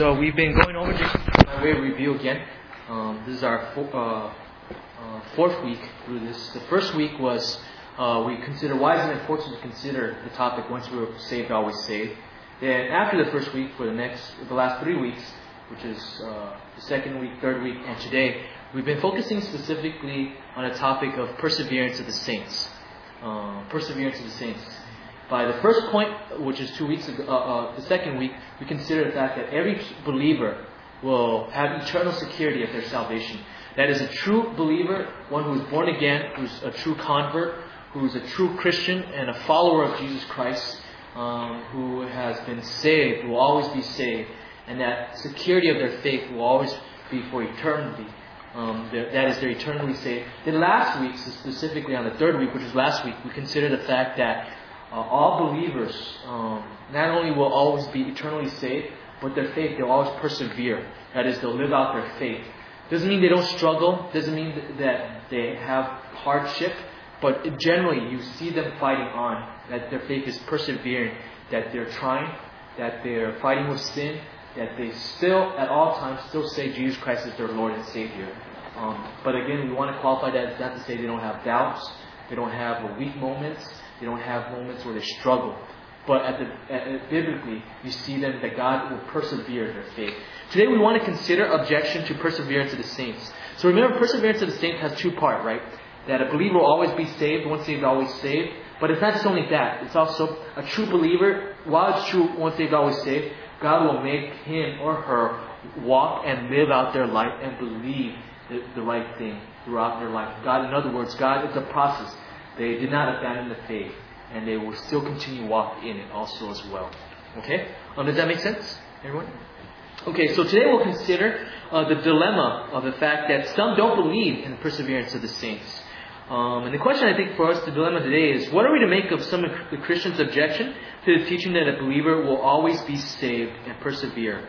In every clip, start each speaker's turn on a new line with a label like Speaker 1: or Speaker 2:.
Speaker 1: So we've been going over just by way of review again. This is our fourth week through this. The first week was we consider why is it important to consider the topic once we were saved, always saved. Then after the first week, for the last 3 weeks, which is the second week, third week, and today, we've been focusing specifically on a topic of perseverance of the saints. Perseverance of the saints. By the first point, which is 2 weeks ago, the second week, we consider the fact that every believer will have eternal security of their salvation. That is a true believer, one who is born again, who's a true convert, who is a true Christian and a follower of Jesus Christ, who has been saved, will always be saved, and that security of their faith will always be for eternity. That is, they're eternally saved. Then last week, specifically on the third week, which was last week, we considered the fact that all believers not only will always be eternally saved, but their faith, they'll always persevere. That is, they'll live out their faith. Doesn't mean they don't struggle. Doesn't mean that they have hardship. But generally, you see them fighting on. That their faith is persevering. That they're trying. That they're fighting with sin. That they still, at all times, still say Jesus Christ is their Lord and Savior. But again, we want to qualify that not to say they don't have doubts. They don't have weak moments. They don't have moments where they struggle. But biblically, you see them that God will persevere their faith. Today we want to consider objection to perseverance of the saints. So remember, perseverance of the saints has two parts, right? That a believer will always be saved, once saved, always saved. But it's not just only that. It's also a true believer, while it's true, once saved, always saved, God will make him or her walk and live out their life and believe the right thing throughout their life. God, in other words, God is a process. They did not abandon the faith, and they will still continue walk in it also as well. Okay? Does that make sense, everyone? Okay, so today we'll consider the dilemma of the fact that some don't believe in the perseverance of the saints. And the question I think for us, the dilemma today is, what are we to make of some of the Christians' objection to the teaching that a believer will always be saved and persevere?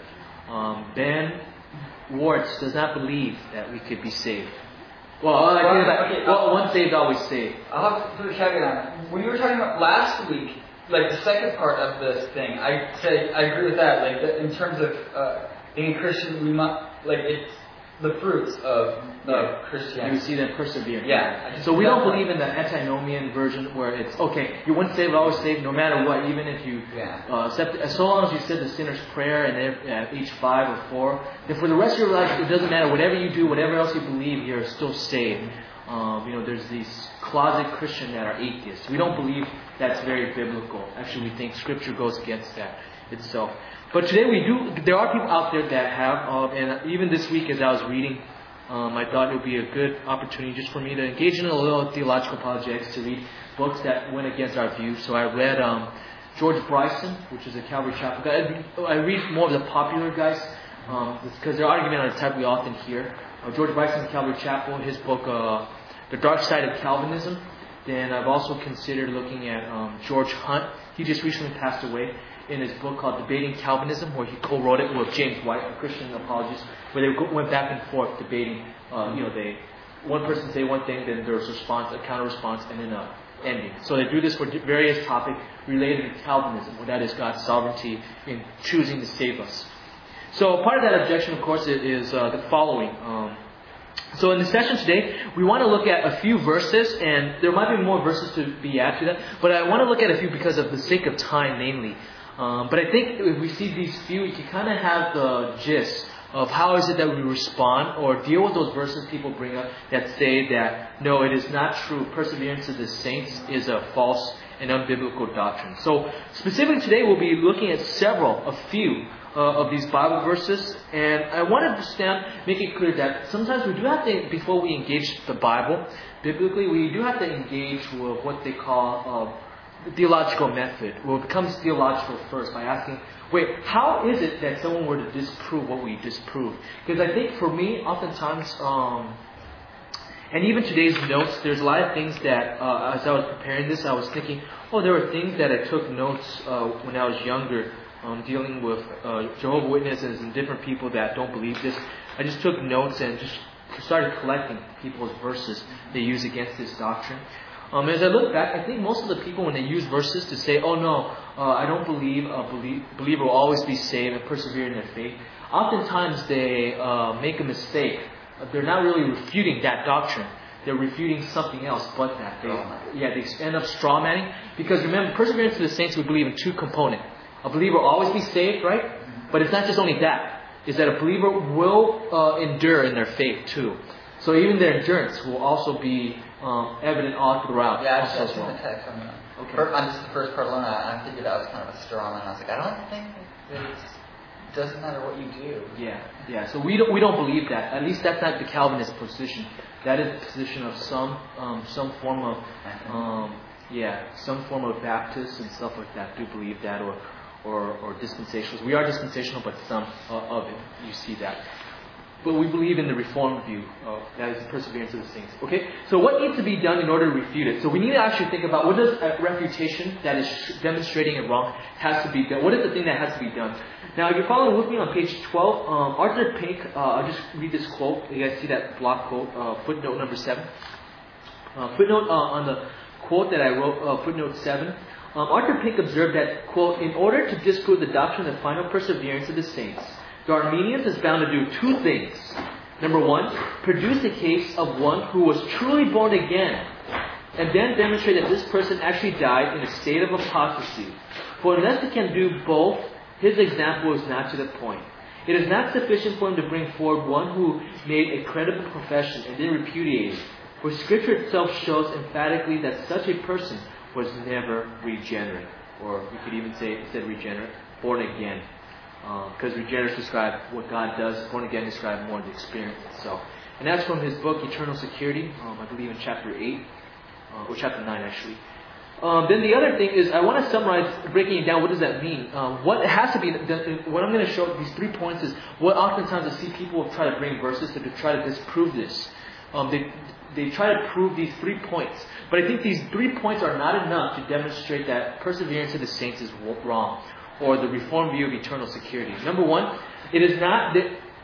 Speaker 1: Ben Warts does not believe that we could be saved. Once saved, always saved.
Speaker 2: I'll have to put a caveat on it. When you were talking about last week, like the second part of this thing, I agree with that. Like in terms of being a Christian, we must it's the fruits of Christianity.
Speaker 1: You see them persevere.
Speaker 2: Yeah.
Speaker 1: So we don't believe in the antinomian version where it's okay. You're once saved, always saved, no matter what. Even if you accept, as long as you said the sinner's prayer and at age 5 or 4, then for the rest of your life, it doesn't matter. Whatever you do, whatever else you believe, you're still saved. There's these closet Christians that are atheists. We don't believe that's very biblical. Actually, we think Scripture goes against that itself. But today there are people out there that have, and even this week as I was reading, I thought it would be a good opportunity just for me to engage in a little theological apologetics, to read books that went against our views. So I read George Bryson, which is a Calvary Chapel guy. I read more of the popular guys, because their argument are the type we often hear. George Bryson, Calvary Chapel, his book, The Dark Side of Calvinism. Then I've also considered looking at George Hunt. He just recently passed away. In his book called Debating Calvinism, where he co-wrote it with James White, a Christian apologist, where they went back and forth debating. One person say one thing, then there was a response, a counter-response, and then an ending. So they do this for various topics related to Calvinism, where that is God's sovereignty in choosing to save us. So part of that objection, of course, is the following. So in the session today, we want to look at a few verses, and there might be more verses to be added to that, but I want to look at a few because of the sake of time, mainly. But I think if we see these few, you can kind of have the gist of how is it that we respond or deal with those verses people bring up that say that, no, it is not true. Perseverance of the saints is a false and unbiblical doctrine. So specifically today, we'll be looking at a few of these Bible verses. And I want to make it clear that sometimes we do have to, before we engage the Bible, biblically, we do have to engage with what they call the theological method. Well, it becomes theological first by asking, wait, how is it that someone were to disprove what we disprove? Because I think for me, oftentimes, and even today's notes, there's a lot of things that, as I was preparing this, I was thinking, there were things that I took notes when I was younger, dealing with Jehovah's Witnesses and different people that don't believe this. I just took notes and just started collecting people's verses they use against this doctrine. As I look back, I think most of the people, when they use verses to say, "Oh no, I don't believe a believer will always be saved and persevere in their faith," oftentimes they make a mistake. They're not really refuting that doctrine. They're refuting something else but that. They end up straw manning. Because remember, perseverance to the saints, we believe in two components. A believer will always be saved, right? But it's not just only that. It's that a believer will endure in their faith too. So even their endurance will also be evident all throughout.
Speaker 2: Yeah, I just seen the text on that.
Speaker 1: Okay.
Speaker 2: On just the first part alone, I figured that was kind of a straw man. I was like, I don't think that it doesn't matter what you do.
Speaker 1: Yeah. So we don't believe that. At least that's not the Calvinist position. That is the position of some form of some form of Baptists and stuff like that do believe that, or dispensationalists. We are dispensational, but some of it you see that. But we believe in the Reformed view that is the perseverance of the saints. Okay, so what needs to be done in order to refute it? So we need to actually think about what does a refutation that is demonstrating it wrong has to be done. What is the thing that has to be done? Now, if you're following with me on page 12, Arthur Pink, I'll just read this quote. You guys see that block quote, footnote number 7. Footnote on the quote that I wrote, footnote 7. Arthur Pink observed that, quote, in order to disprove the doctrine of the final perseverance of the saints, the Arminians is bound to do two things. Number one, produce a case of one who was truly born again, and then demonstrate that this person actually died in a state of apostasy. For unless he can do both, his example is not to the point. It is not sufficient for him to bring forward one who made a credible profession and then repudiated. For Scripture itself shows emphatically that such a person was never regenerate. Or we could even say, instead of regenerate, born again. Because regenerate describe what God does, born again describe more the experience itself. And that's from his book, Eternal Security, I believe in chapter 8, or chapter 9 actually. Then the other thing is, I want to summarize, breaking it down, what does that mean? What has to be done, what I'm going to show, these 3 points is, what oftentimes I see people try to bring verses to try to disprove this. They try to prove these 3 points. But I think these 3 points are not enough to demonstrate that perseverance of the saints is wrong, or the Reformed view of eternal security. Number one, it is not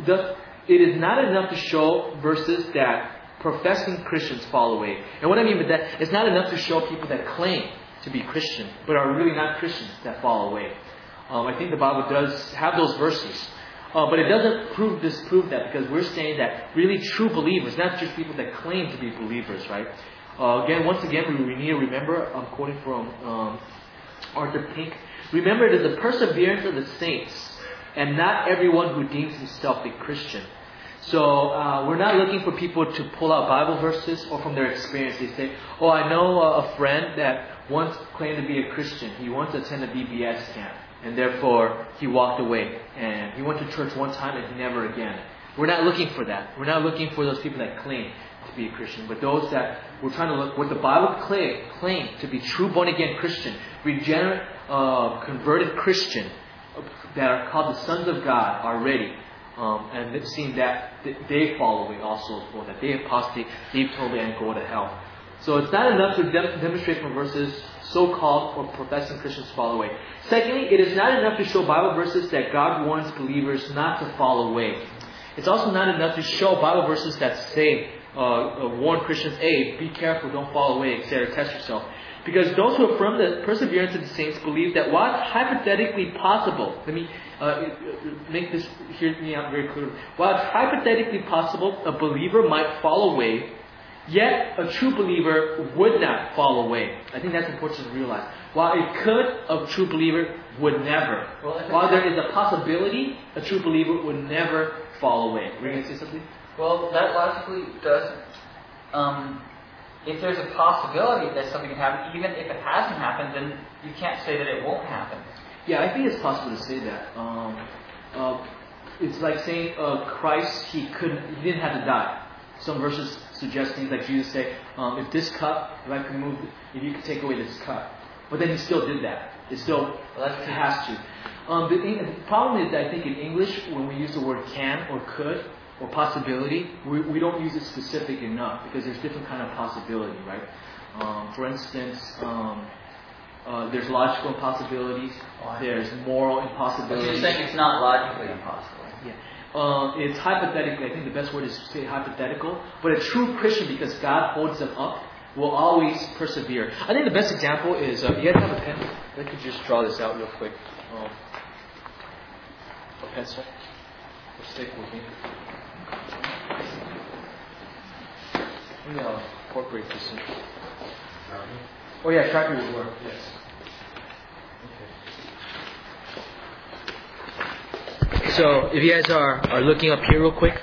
Speaker 1: enough to show verses that professing Christians fall away. And what I mean by that, it's not enough to show people that claim to be Christian, but are really not Christians that fall away. I think the Bible does have those verses. But it doesn't disprove that, because we're saying that really true believers, not just people that claim to be believers, right? Once again, we need to remember, I'm quoting from Arthur Pink, remember it is the perseverance of the saints, and not everyone who deems himself a Christian. So we're not looking for people to pull out Bible verses or from their experience. They say, oh, I know a friend that once claimed to be a Christian. He once attended a VBS camp, and therefore he walked away. And he went to church one time and he never again. We're not looking for that. We're not looking for those people that claim to be a Christian. But those that we're trying to look, what the Bible claim to be true born-again Christian, regenerate, converted Christian, that are called the sons of God already. And they've seen that they fall away also, or that they apostate, leave totally and go to hell. So it's not enough to demonstrate from verses so-called or professing Christians fall away. Secondly, it is not enough to show Bible verses that God warns believers not to fall away. It's also not enough to show Bible verses that say, warn Christians, hey, be careful, don't fall away, etc., test yourself. Because those who affirm the perseverance of the saints believe that while it's hypothetically possible, let me hear me out very clearly. While it's hypothetically possible a believer might fall away, yet a true believer would not fall away. I think that's important to realize. While it could, a true believer would never. While there is a possibility, a true believer would never fall away. Were you going to say something?
Speaker 2: Well, that logically doesn't. If there's a possibility that something can happen, even if it hasn't happened, then you can't say that it won't happen.
Speaker 1: Yeah, I think it's possible to say that. It's like saying Christ, he didn't have to die. Some verses suggest things like Jesus say, if this cup, if you could take away this cup. But then he still did that. He has to. The problem is that I think in English, when we use the word can or could, or possibility, we don't use it specific enough, because there's different kind of possibility, right? For instance, there's logical impossibilities, there's moral impossibilities.
Speaker 2: But you're saying it's not logically impossible.
Speaker 1: Yeah. It's hypothetically, I think the best word is to say hypothetical, but a true Christian, because God holds them up, will always persevere. I think the best example is, you guys have a pen? I could just draw this out real quick. A pencil. Or stick with me. Maybe I'll incorporate this in. Oh yeah, Sharpie would work, yes. Okay. So if you guys are looking up here real quick,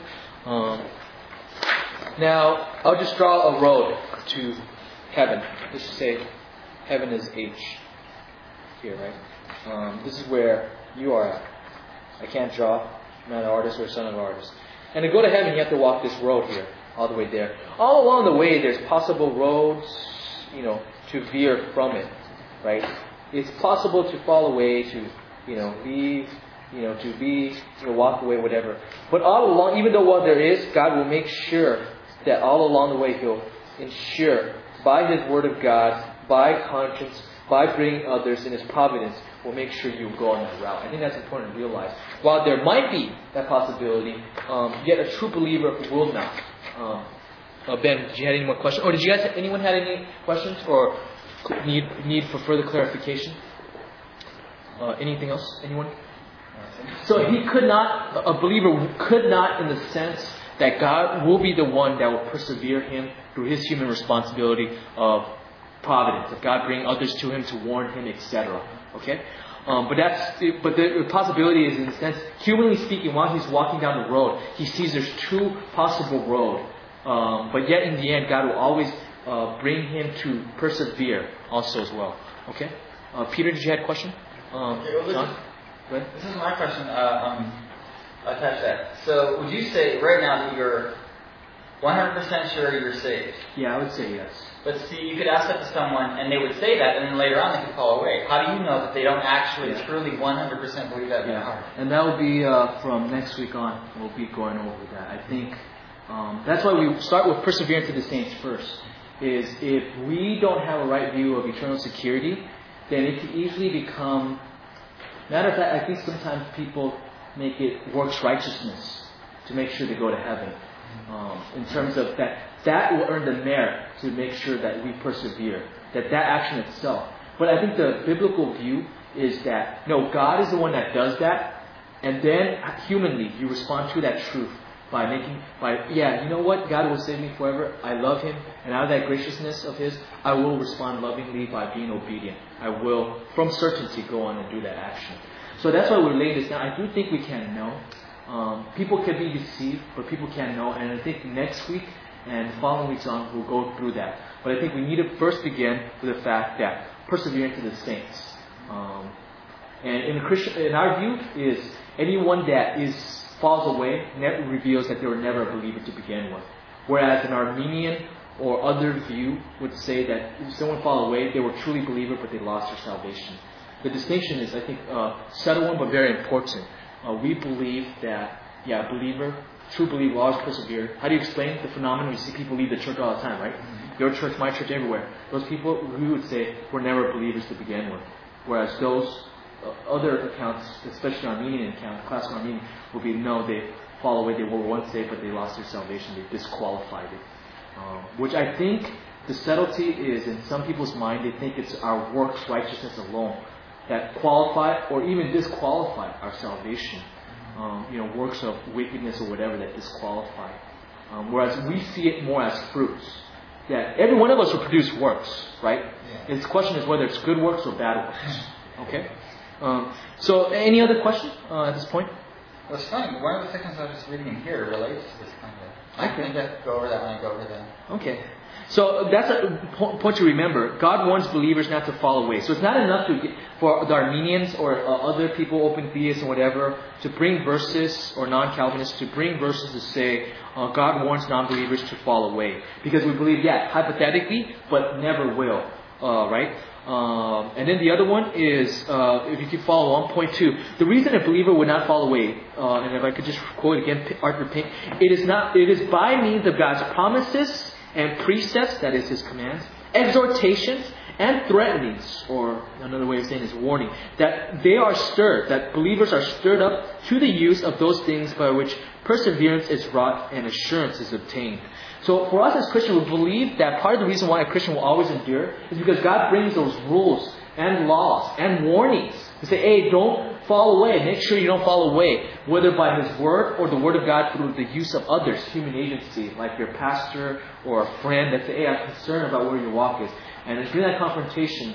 Speaker 1: now I'll just draw a road to heaven. Let's just say heaven is H here, right? This is where you are at. I can't draw. I'm not an artist or son of an artist. And to go to heaven, you have to walk this road here, all the way there. All along the way, there's possible roads, to veer from it, right? It's possible to fall away, to, leave, to be, walk away, whatever. But all along, even though what there is, God will make sure that all along the way He'll ensure by His Word of God, by conscience, by bringing others in His providence, will make sure you go on that route. I think that's important to realize. While there might be that possibility, yet a true believer will not. Ben, did you have any more questions? Or did you guys, anyone had any questions or need for further clarification? Anything else? Anyone? So a believer could not, in the sense that God will be the one that will persevere him through his human responsibility of providence, of God bringing others to him to warn him, etc. Okay? But the possibility is, in a sense, humanly speaking, while he's walking down the road, he sees there's two possible roads. But yet in the end, God will always bring him to persevere also as well. Okay? Peter, did you have a question? John? Go ahead.
Speaker 2: This is my question. Attach that. So would you say right now that you're 100% sure you're saved?
Speaker 1: Yeah, I would say yes.
Speaker 2: But see, you could ask that to someone and they would say that, and then later on they could fall away. How do you know that they don't actually truly 100% believe that in their heart?
Speaker 1: And that will be from next week on. We'll be going over that. I think that's why we start with perseverance of the saints first. Is if we don't have a right view of eternal security, then it can easily become... Matter of fact, I think sometimes people make it works righteousness to make sure they go to heaven. In terms of that will earn the merit to make sure that we persevere. That action itself. But I think the biblical view is that, no, God is the one that does that. And then humanly, you respond to that truth you know what? God will save me forever. I love Him. And out of that graciousness of His, I will respond lovingly by being obedient. I will, from certainty, go on and do that action. So that's why we're laying this down. I do think we can know. People can be deceived, but people can know. And I think next week and the following weeks on, we'll go through that. But I think we need to first begin with the fact that perseverance to the saints. And in our view, is anyone that falls away reveals that they were never a believer to begin with. Whereas an Armenian or other view would say that if someone fall away, they were truly a believer, but they lost their salvation. The distinction is, I think, subtle one, but very important. We believe that, a believer, true believer, will always persevere. How do you explain the phenomenon? You see people leave the church all the time, right? Your church, my church, everywhere. Those people, we would say, were never believers to begin with. Whereas those other accounts, especially Armenian accounts, classical Armenian, will be, no, they fall away, they were once saved, but they lost their salvation, they disqualified it. Which I think the subtlety is, in some people's mind, they think it's our works, righteousness alone that qualify or even disqualify our salvation. Works of wickedness or whatever that disqualify. Whereas we see it more as fruits. That every one of us will produce works, right? Yeah. The question is whether it's good works or bad works. Okay? So, any other questions at this point?
Speaker 2: Well, it's funny. One of the sections I was just reading in here relates to this kind of... I think I go over that when I go over that.
Speaker 1: Okay. So, that's a point to remember. God wants believers not to fall away. So, it's not enough for the Armenians or other people, open theists or whatever, to bring verses, or non-Calvinists, to bring verses to say, God wants non-believers to fall away. Because we believe, hypothetically, but never will. Right? And then the other one is, if you can follow 1.2, the reason a believer would not fall away, and if I could just quote again Arthur Pink, it is by means of God's promises and precepts, that is His commands, exhortations, and threatenings, or another way of saying is warning, that they are stirred, that believers are stirred up to the use of those things by which perseverance is wrought and assurance is obtained. So for us as Christians, we believe that part of the reason why a Christian will always endure is because God brings those rules and laws and warnings to say, hey, don't fall away. Make sure you don't fall away, whether by His Word or the Word of God through the use of others, human agency, like your pastor or a friend that say, hey, I'm concerned about where your walk is. And through that confrontation,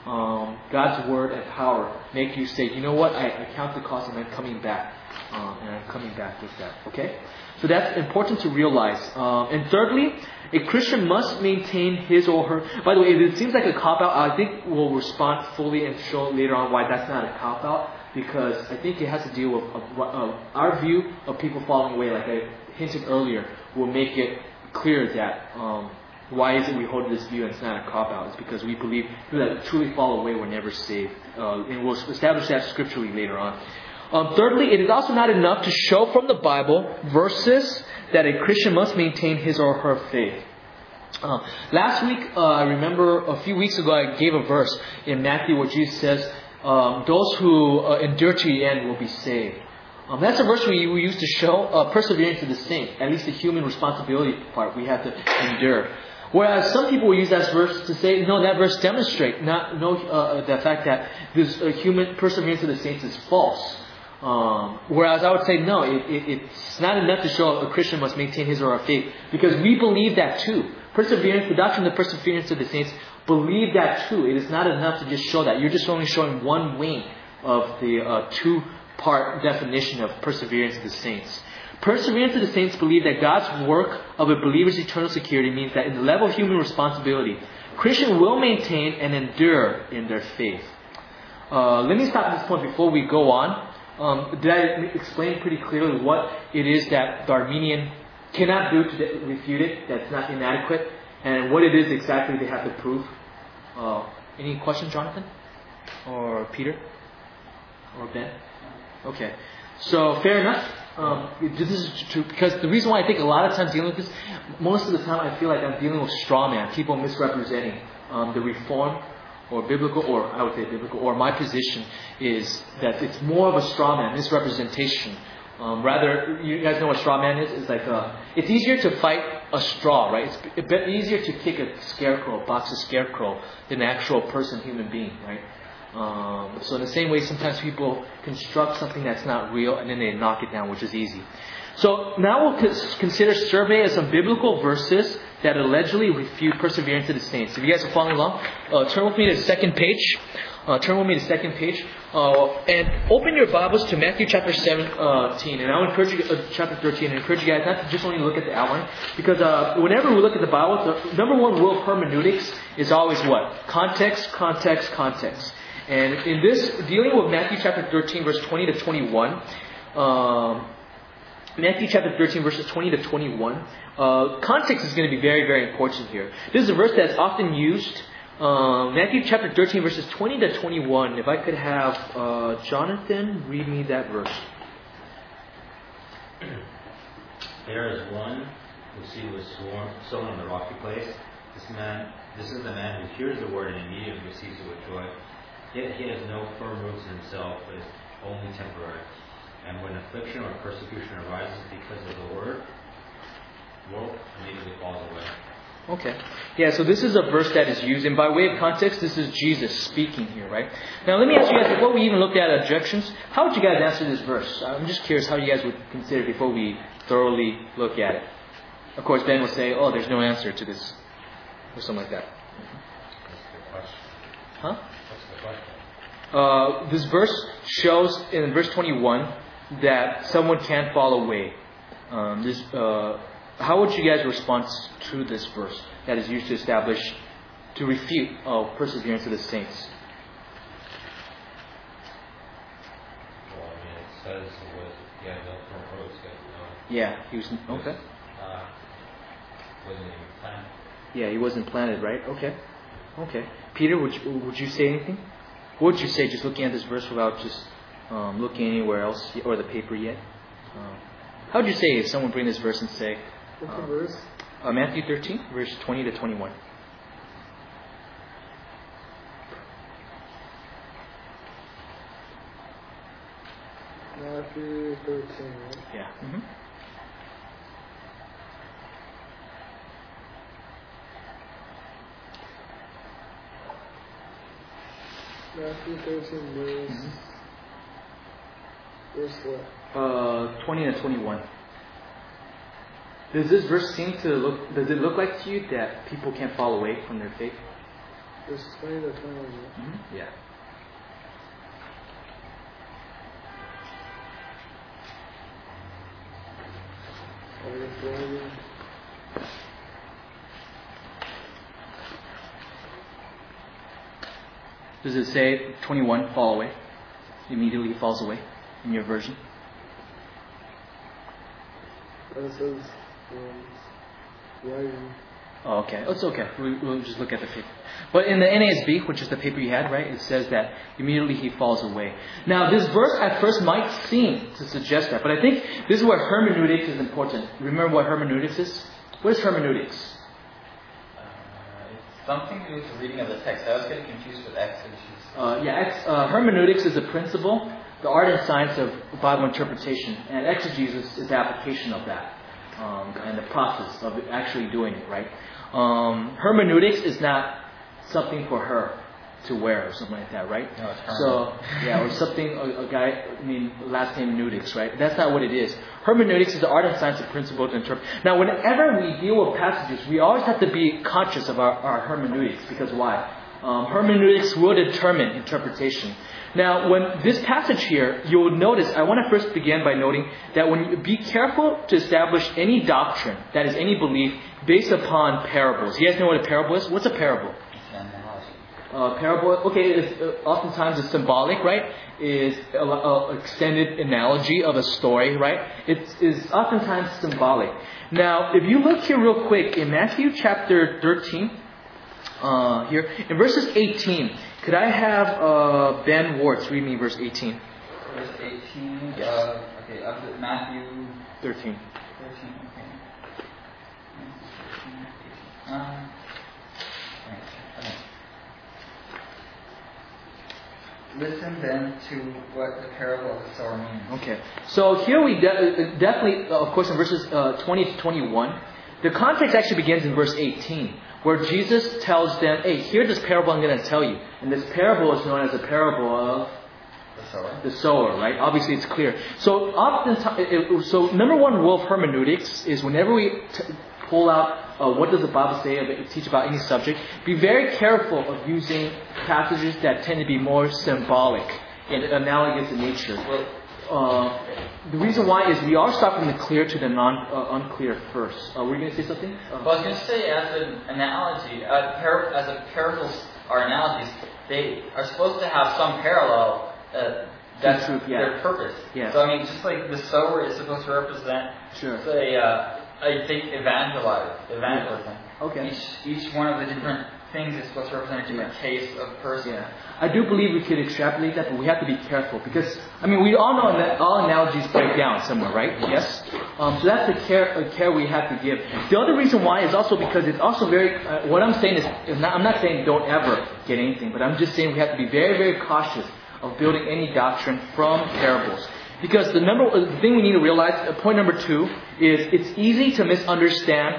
Speaker 1: God's Word and power make you say, you know what, I count the cost and I'm coming back. And I'm coming back with that. Okay? So that's important to realize. And thirdly, a Christian must maintain his or her... By the way, if it seems like a cop-out, I think we'll respond fully and show later on why that's not a cop-out. Because I think it has to deal with our view of people falling away. Like I hinted earlier, will make it clear that why is it we hold this view and it's not a cop-out. It's because we believe people that truly fall away were never saved. And we'll establish that scripturally later on. Thirdly, it is also not enough to show from the Bible verses that a Christian must maintain his or her faith. Last week, I remember a few weeks ago, I gave a verse in Matthew where Jesus says, those who endure to the end will be saved. That's a verse we use to show perseverance to the saint, at least the human responsibility part. We have to endure. Whereas some people will use that verse to say, no, that verse demonstrates the fact that this human perseverance to the saints is false. Whereas I would say, no, it's not enough to show a Christian must maintain his or her faith, because we believe that too. Perseverance, the doctrine of perseverance of the saints, believe that too. It is not enough to just show that. You're just only showing one wing of the two-part definition of perseverance of the saints. Perseverance of the saints believe that God's work of a believer's eternal security means that in the level of human responsibility, Christians will maintain and endure in their faith. Let me stop at this point before we go on. Did I explain pretty clearly what it is that the Arminian cannot do to refute it, that's not inadequate, and what it is exactly they have to prove? Any questions, Jonathan? Or Peter? Or Ben? Okay. So, fair enough. This is true, because the reason why I think a lot of times dealing with this, most of the time I feel like I'm dealing with straw man, people misrepresenting the Reformed or biblical, or I would say biblical, or my position is that it's more of a straw man, misrepresentation. Rather, you guys know what straw man is? It's like it's easier to fight a straw, right? It's a bit easier to kick a scarecrow, box a scarecrow, than an actual person, human being, right? So in the same way, sometimes people construct something that's not real and then they knock it down, which is easy. So now we'll consider survey of some biblical verses that allegedly refute perseverance of the saints. If you guys are following along, turn with me to the second page. And open your Bibles to Matthew chapter 17. And I'll encourage you, chapter 13, and encourage you guys not to just only look at the outline. Because whenever we look at the Bible, the number one rule of hermeneutics is always what? Context, context, context. And in this, dealing with Matthew chapter 13, verse 20 to 21, Matthew chapter 13, verses 20 to 21, context is going to be very, very important here. This is a verse that's often used. Matthew chapter 13, verses 20 to 21. If I could have Jonathan read me that verse.
Speaker 3: There is one whose seed was sown on the rocky place. This is the man who hears the word and immediately receives it with joy. Yet he has no firm roots in himself, but is only temporary. And when affliction or persecution arises because of the word, immediately falls away.
Speaker 1: Okay. Yeah, so this is a verse that is used, and by way of context, this is Jesus speaking here, right? Now, let me ask you guys, before we even look at objections, how would you guys answer this verse? I'm just curious how you guys would consider it before we thoroughly look at it. Of course, Ben will say, oh, there's no answer to this, or something like that.
Speaker 3: That's the question.
Speaker 1: Huh?
Speaker 3: What's the question?
Speaker 1: This verse shows, in verse 21, that someone can't fall away. How would you guys respond to this verse that is used to refute perseverance of the saints?
Speaker 3: Well, I mean, it says he had no firm roots.
Speaker 1: Yeah, he was okay.
Speaker 3: Wasn't even planted.
Speaker 1: Yeah, he wasn't planted, right? Okay. Peter, would you say anything? What would you say, just looking at this verse without just looking anywhere else or the paper yet? How would you say if someone bring this verse and say,
Speaker 4: what's the verse?
Speaker 1: Matthew 13, verse 20 to 21.
Speaker 4: Matthew 13, right?
Speaker 1: Yeah. Mm-hmm.
Speaker 4: Matthew 13, verse what?
Speaker 1: 20 to 21. Does this verse seem to look? Does it look like to you that people can't fall away from their faith?
Speaker 4: Verse 20 to 21.
Speaker 1: Mm-hmm. Yeah. Does it say 21 fall away? Immediately falls away in your version?
Speaker 4: It says, rising.
Speaker 1: Oh, okay. It's okay. We'll just look at the paper. But in the NASB, which is the paper you had, right, it says that immediately he falls away. Now, this verse at first might seem to suggest that, but I think this is where hermeneutics is important. Remember what hermeneutics is? What is hermeneutics?
Speaker 2: It's something to do with the reading of the text. I was getting confused with exegesis.
Speaker 1: Hermeneutics is the principle, the art and science of Bible interpretation, and exegesis is the application of that. And the process of actually doing it, right? Hermeneutics is not something for her to wear or something like that, right?
Speaker 2: No, it's
Speaker 1: so, or something, a guy, last name Neutics, right? That's not what it is. Hermeneutics is the art and science of principle to interpret. Now, whenever we deal with passages, we always have to be conscious of our hermeneutics, because why? Hermeneutics will determine interpretation. Now, when this passage here, you'll notice, I want to first begin by noting that when you be careful to establish any doctrine, that is any belief, based upon parables. You guys know what a parable is? What's a parable?
Speaker 2: It's an analogy.
Speaker 1: Parable, okay, oftentimes it's symbolic, right? Is an extended analogy of a story, right? It is oftentimes symbolic. Now, if you look here real quick, in Matthew chapter 13, here, in verses 18, could I have Ben Warts read me verse 18?
Speaker 2: Verse 18, okay, of the Matthew
Speaker 1: 13.
Speaker 2: 13, okay. Okay. Listen then to what the parable of the sower means.
Speaker 1: Okay, so here we definitely, of course, in verses 20 to 21, the context actually begins in verse 18, where Jesus tells them, hey, here's this parable I'm going to tell you. And this parable is known as the parable of the sower, right? Obviously, it's clear. So, number one rule of hermeneutics is whenever we pull out what does the Bible say, teach about any subject, be very careful of using passages that tend to be more symbolic and analogous in nature. The reason why is we are starting from the clear to the unclear first. Were you going to say something?
Speaker 2: Well, I was going to say, as an analogy, parables are analogies. They are supposed to have some parallel. That's their purpose.
Speaker 1: Yeah.
Speaker 2: So I mean, just like the sower is supposed to represent, say, I think evangelism.
Speaker 1: Okay.
Speaker 2: Each one of the different things is supposed to represent a different case of person.
Speaker 1: Yeah. I do believe we could extrapolate that, but we have to be careful because, we all know that all analogies break down somewhere, right? Yes? So that's the care we have to give. The other reason why is also because it's also very, what I'm saying is, I'm not saying don't ever get anything, but I'm just saying we have to be very, very cautious of building any doctrine from parables. Because the thing we need to realize, point number 2, is it's easy to misunderstand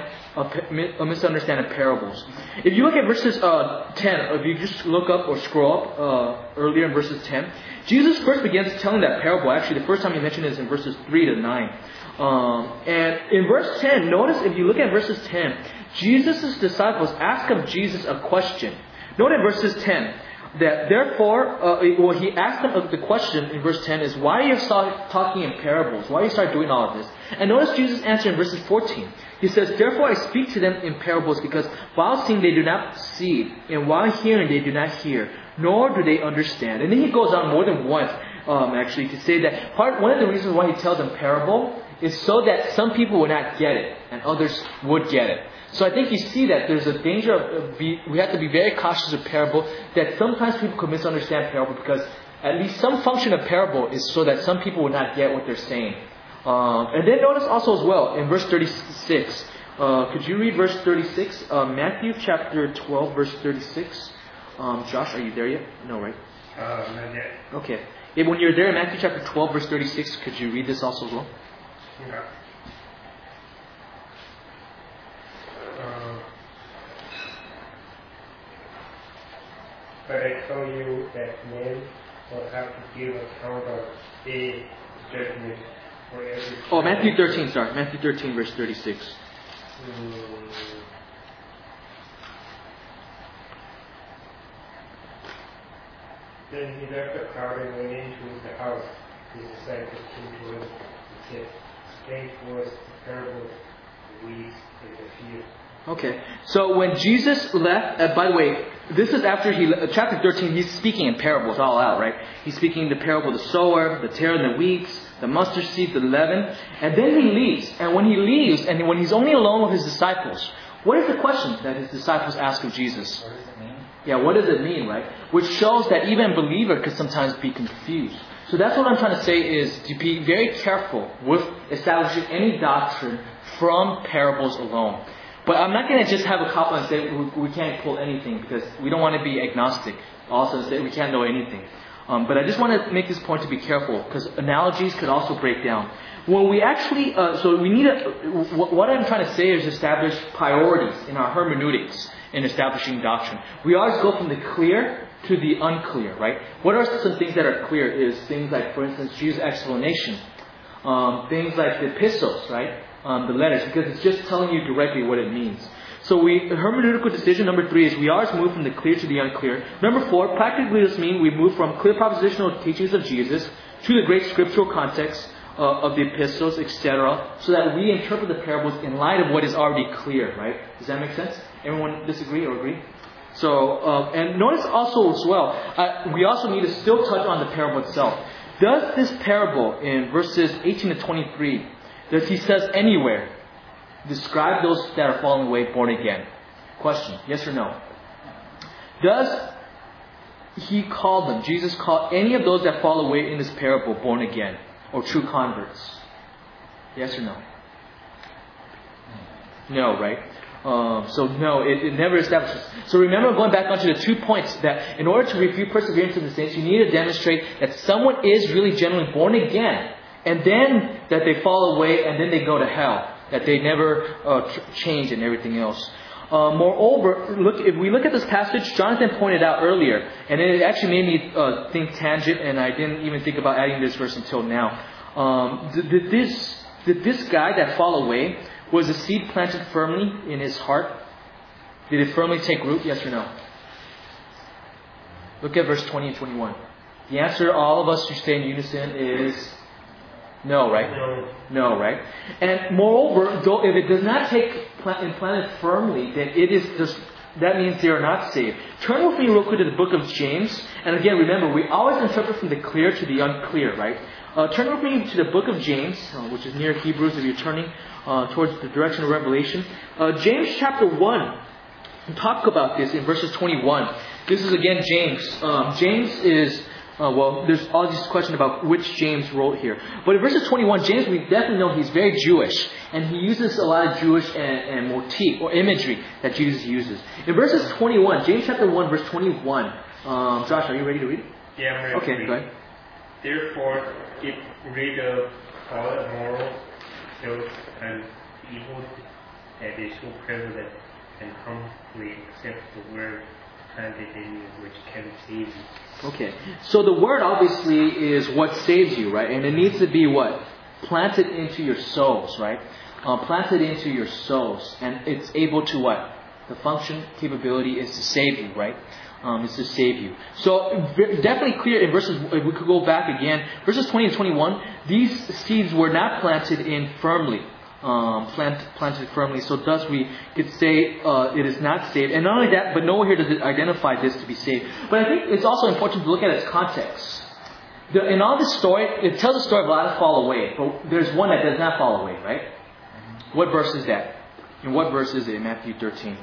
Speaker 1: parables. If you look at verses 10, if you just look up or scroll up earlier in verses 10, Jesus first begins telling that parable. Actually, the first time he mentioned it is in verses 3 to 9. And in verse 10, notice if you look at verses 10, Jesus' disciples ask of Jesus a question. Note in verses 10, that therefore, he asked them the question in verse 10 is, why are you talking in parables? Why do you start doing all of this? And notice Jesus' answer in verses 14. He says, therefore I speak to them in parables because while seeing they do not see, and while hearing they do not hear, nor do they understand. And then he goes on more than once, actually, to say that one of the reasons why he tells them parable is so that some people will not get it, and others would get it. So I think you see that there's a danger we have to be very cautious of parable, that sometimes people could misunderstand parable because at least some function of parable is so that some people will not get what they're saying. And then notice also as well, in verse 36, could you read verse 36? Matthew chapter 12, verse 36. Josh, are you there yet? No, right?
Speaker 5: Not yet.
Speaker 1: Okay. When you're there in Matthew chapter 12, verse 36, could you read this also as well?
Speaker 5: Okay. But I tell you that men will have to give account of the judgment for every.
Speaker 1: Oh, Matthew 13, sorry. Matthew 13, verse 36.
Speaker 5: Then he left the crowd and went into the house. His disciples came to him and said, "Explain to us the parable of the weeds in the field."
Speaker 1: Okay, so when Jesus left, by the way, this is after chapter 13, he's speaking in parables all out, right? He's speaking the parable of the sower, the tare and the wheats, the mustard seed, the leaven, and then he leaves. And when he leaves, and when he's only alone with his disciples, what is the question that his disciples ask of Jesus?
Speaker 2: What does it mean?
Speaker 1: Yeah, what does it mean, right? Which shows that even a believer could sometimes be confused. So that's what I'm trying to say is to be very careful with establishing any doctrine from parables alone. But I'm not going to just have a cop and say we can't pull anything because we don't want to be agnostic. Also say we can't know anything. But I just want to make this point to be careful because analogies could also break down. When we actually, so we need what I'm trying to say is establish priorities in our hermeneutics in establishing doctrine. We always go from the clear to the unclear, right? What are some things that are clear is things like, for instance, Jesus' explanation. Things like the epistles, right? The letters, because it's just telling you directly what it means. So hermeneutical decision number 3 is we always move from the clear to the unclear. Number 4, practically this means we move from clear propositional teachings of Jesus to the great scriptural context of the epistles, etc., so that we interpret the parables in light of what is already clear, right? Does that make sense? Everyone disagree or agree? So, and notice also as well, we also need to still touch on the parable itself. Does this parable in verses 18 to 23, does he says anywhere describe those that are falling away born again? Question, yes or no? Does he call them, Jesus call any of those that fall away in this parable born again or true converts? Yes or no? No, right? So no, it never establishes. So remember, going back onto the 2 points, that in order to refute perseverance in the saints, you need to demonstrate that someone is really genuinely born again, and then that they fall away, and then they go to hell, that they never change and everything else. Moreover, if we look at this passage, Jonathan pointed out earlier, and it actually made me think tangent, and I didn't even think about adding this verse until now. Did this guy that fall away, was the seed planted firmly in his heart? Did it firmly take root? Yes or no? Look at verse 20 and 21. The answer, all of us who stay in unison, is no, right? No, right? And moreover, though if it does not take planted firmly, then it is just, that means they are not saved. Turn with me real quick to the book of James. And again, remember, we always interpret from the clear to the unclear, right? Turn with me to the book of James, which is near Hebrews if you're turning towards the direction of Revelation. James chapter 1, we talk about this in verses 21. This is again James. James is, there's all these questions about which James wrote here. But in verses 21, James, we definitely know he's very Jewish. And he uses a lot of Jewish and motif or imagery that Jesus uses. In verses 21, James chapter 1, verse 21. Josh, are you ready to read it?
Speaker 5: Yeah, I'm ready.
Speaker 1: Okay, go ahead.
Speaker 5: Therefore, get rid of all immoral, filth, and evil that is so prevalent, and humbly accept the word planted in you, which can save you.
Speaker 1: Okay, so the word obviously is what saves you, right? And it needs to be what? Planted into your souls, right? Planted into your souls. And it's able to what? The function, capability is to save you, right? Is to save you. So definitely clear in verses, if we could go back again, verses 20 and 21, these seeds were not planted in firmly. Planted firmly. So thus we could say it is not saved. And not only that, but nowhere here does it identify this to be saved. But I think it's also important to look at its context. In all this story, it tells the story of a lot of fall away. But there's one that does not fall away, right? What verse is that? In what verse is it in Matthew 13?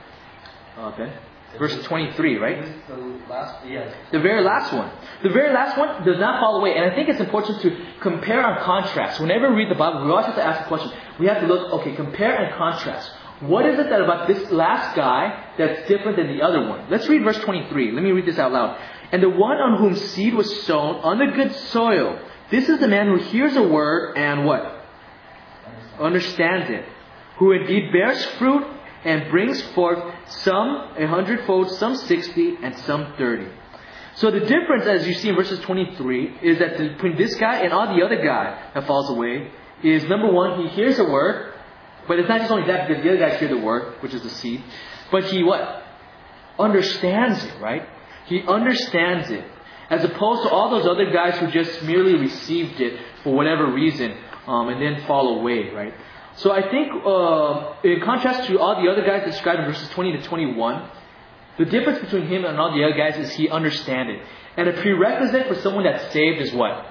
Speaker 1: Ben? Verse 23, right?
Speaker 2: This is the last, yes.
Speaker 1: The very last one. The very last one does not fall away. And I think it's important to compare and contrast. Whenever we read the Bible, we always have to ask the question. We have to look, okay, compare and contrast. What is it that about this last guy that's different than the other one? Let's read verse 23. Let me read this out loud. And the one on whom seed was sown on the good soil, this is the man who hears a word and what? Understands it. Who indeed bears fruit and brings forth some 100-fold, some 60, and some 30. So the difference, as you see in verses 23, is that between this guy and all the other guy that falls away is, number one, he hears a word, but it's not just only that because the other guys hear the word, which is the seed, but he what? Understands it, right? He understands it. As opposed to all those other guys who just merely received it for whatever reason and then fall away, right? So I think in contrast to all the other guys described in verses 20 to 21, the difference between him and all the other guys is he understands it. And a prerequisite for someone that's saved is what?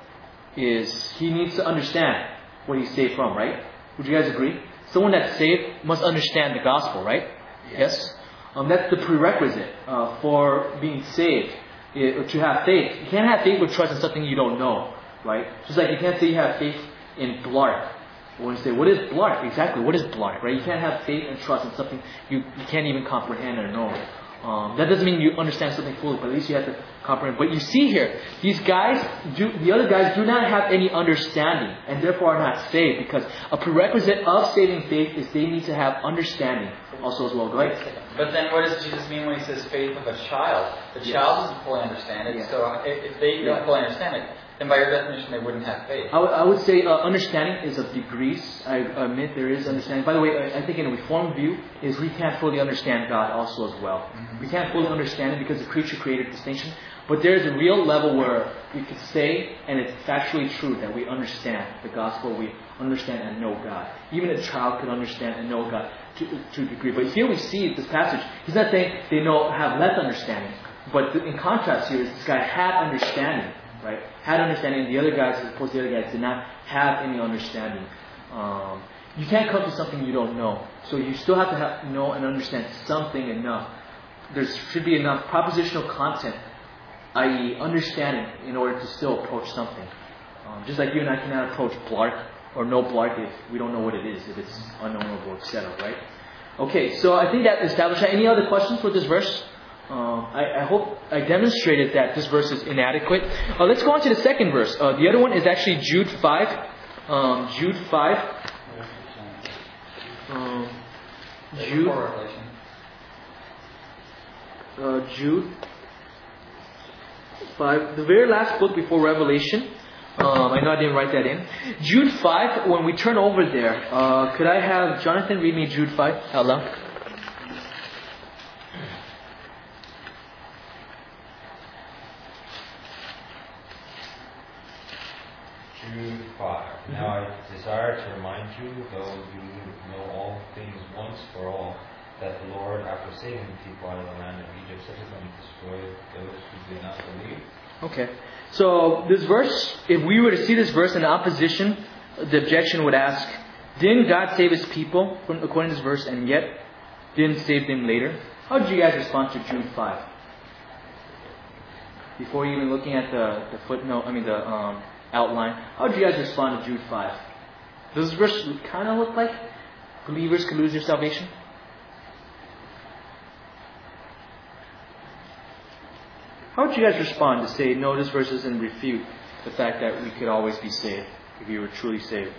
Speaker 1: Is he needs to understand what he's saved from, right? Would you guys agree? Someone that's saved must understand the gospel, right? Yes? That's the prerequisite for being saved, to have faith. You can't have faith with trust in something you don't know, right? Just like you can't say you have faith in Blark. When you say, what is Blark? Exactly, what is Blark, right? You can't have faith and trust in something you can't even comprehend or know. That doesn't mean you understand something fully, but at least you have to comprehend. But you see here, the other guys do not have any understanding and therefore are not saved, because a prerequisite of saving faith is they need to have understanding also as well. Go ahead.
Speaker 2: But then what does Jesus mean when he says faith of a child? The child doesn't fully understand it, so if they don't fully understand it, then by your definition, they wouldn't have faith.
Speaker 1: I would say understanding is of degrees. I admit there is understanding. By the way, I think in a Reformed view is we can't fully understand God also as well. Mm-hmm. We can't fully understand Him because the creature created distinction. But there is a real level where we could say, and it's factually true, that we understand the gospel, we understand and know God. Even a child could understand and know God to a degree. But here we see this passage, he's not saying they have less understanding. But in contrast here, this guy had understanding. Right? Had understanding. The other guys, as opposed to the other guys, did not have any understanding. You can't come to something you don't know. So you still have to know and understand something enough. There should be enough propositional content, i.e. understanding, in order to still approach something. Just like you and I cannot approach Blark or know Blark if we don't know what it is, if it's unknowable, etc. Right? Okay, so I think that established that. Any other questions with this verse? I hope I demonstrated that this verse is inadequate. Let's go on to the second verse. The other one is actually Jude 5. Jude 5. Jude 5. The very last book before Revelation. I know I didn't write that in. Jude 5, when we turn over there, could I have Jonathan read me Jude 5 out loud?
Speaker 3: Jude 5. Now I desire to remind you, though you know all things once for all, that the Lord, after saving the people out of the land of Egypt, set them to destroy those who did not believe.
Speaker 1: Okay. So this verse, if we were to see this verse in opposition, the objection would ask, didn't God save His people according to this verse, and yet didn't save them later? How did you guys respond to Jude 5? Before even looking at the footnote, the outline, how did you guys respond to Jude 5? Does this verse kind of look like believers could lose their salvation? How would you guys respond to say, no, this verse doesn't refute the fact that we could always be saved if we were truly saved?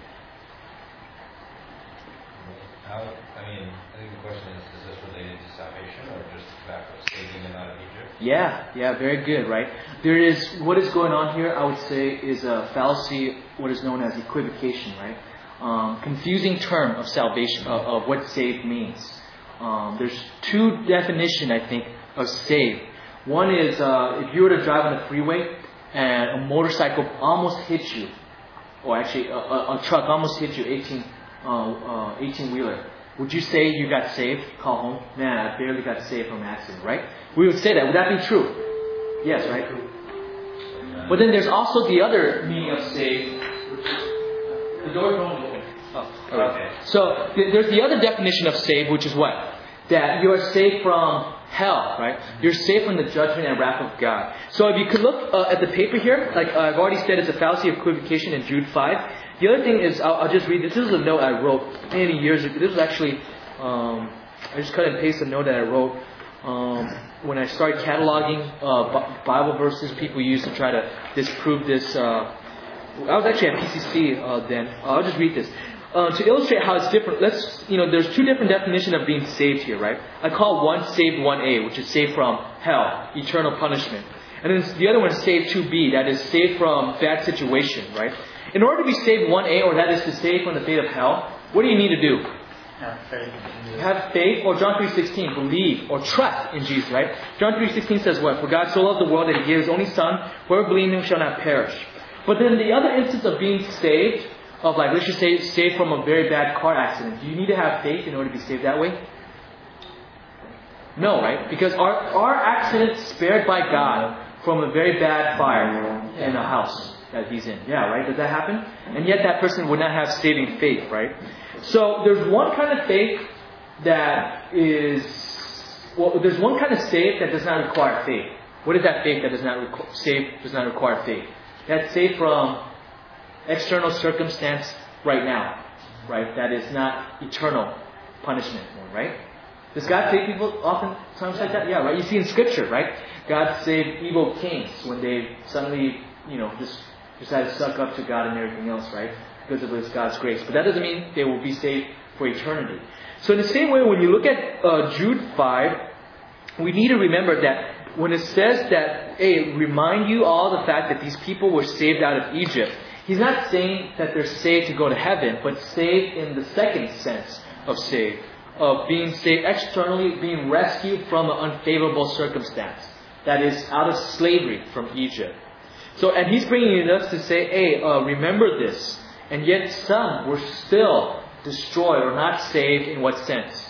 Speaker 3: I think the question is this related to salvation or just the fact of saving them out of Egypt? Yeah, very good, right? There is, what is going on here, I would say, is a fallacy, what is known as equivocation, right? Confusing term of salvation, of what saved means. There's two definitions, I think, of saved. One is if you were to drive on the freeway and a motorcycle almost hit you, or actually a truck almost hit you, 18-wheeler. Would you say you got saved? Call home. Man, I barely got saved from an accident, right? We would say that. Would that be true? Yes, right? But then there's also the other meaning of saved, which is the door don't open. Oh, okay. So there's the other definition of saved, which is what? That you are saved from hell, right? You're saved from the judgment and wrath of God. So if you could look at the paper here, like I've already said, it's a fallacy of equivocation in Jude 5. The other thing is, I'll just read this. This is a note I wrote many years ago. This was actually, I just cut and paste a note that I wrote
Speaker 1: when I started cataloging Bible verses people used to try to disprove this. I was actually at PCC then. I'll just read this. To illustrate how it's different, there's two different definitions of being saved here, right? I call one saved 1A, which is saved from hell, eternal punishment. And then the other one is saved 2B, that is saved from bad situation, right? In order to be saved 1A, or that is to save from the fate of hell, what do you need to do? Have faith, or John 3:16, believe or trust in Jesus, right? John 3:16 says what? For God so loved the world that He gave His only Son, whoever believes in Him shall not perish. But then the other instance of being saved, of like, let's just say, saved from a very bad car accident. Do you need to have faith in order to be saved that way? No, right? Because our accident spared by God from a very bad fire in a house that he's in. Yeah, right? Does that happen? And yet that person would not have saving faith, right? So there's one kind of faith that is, there's one kind of faith that does not require faith. What is that faith that does not require faith? That's saved from external circumstance right now, right? That is not eternal punishment, right? Does God save people oftentimes like that? Yeah, right? You see in Scripture, right? God saved evil kings when they suddenly, just decided to suck up to God and everything else, right? Because of God's grace. But that doesn't mean they will be saved for eternity. So in the same way, when you look at Jude 5, we need to remember that when it says that, hey, remind you all the fact that these people were saved out of Egypt, He's not saying that they're saved to go to heaven, but saved in the second sense of saved. Of being saved externally, being rescued from an unfavorable circumstance. That is, out of slavery from Egypt. So, and He's bringing us to say, hey, remember this. And yet some were still destroyed or not saved in what sense?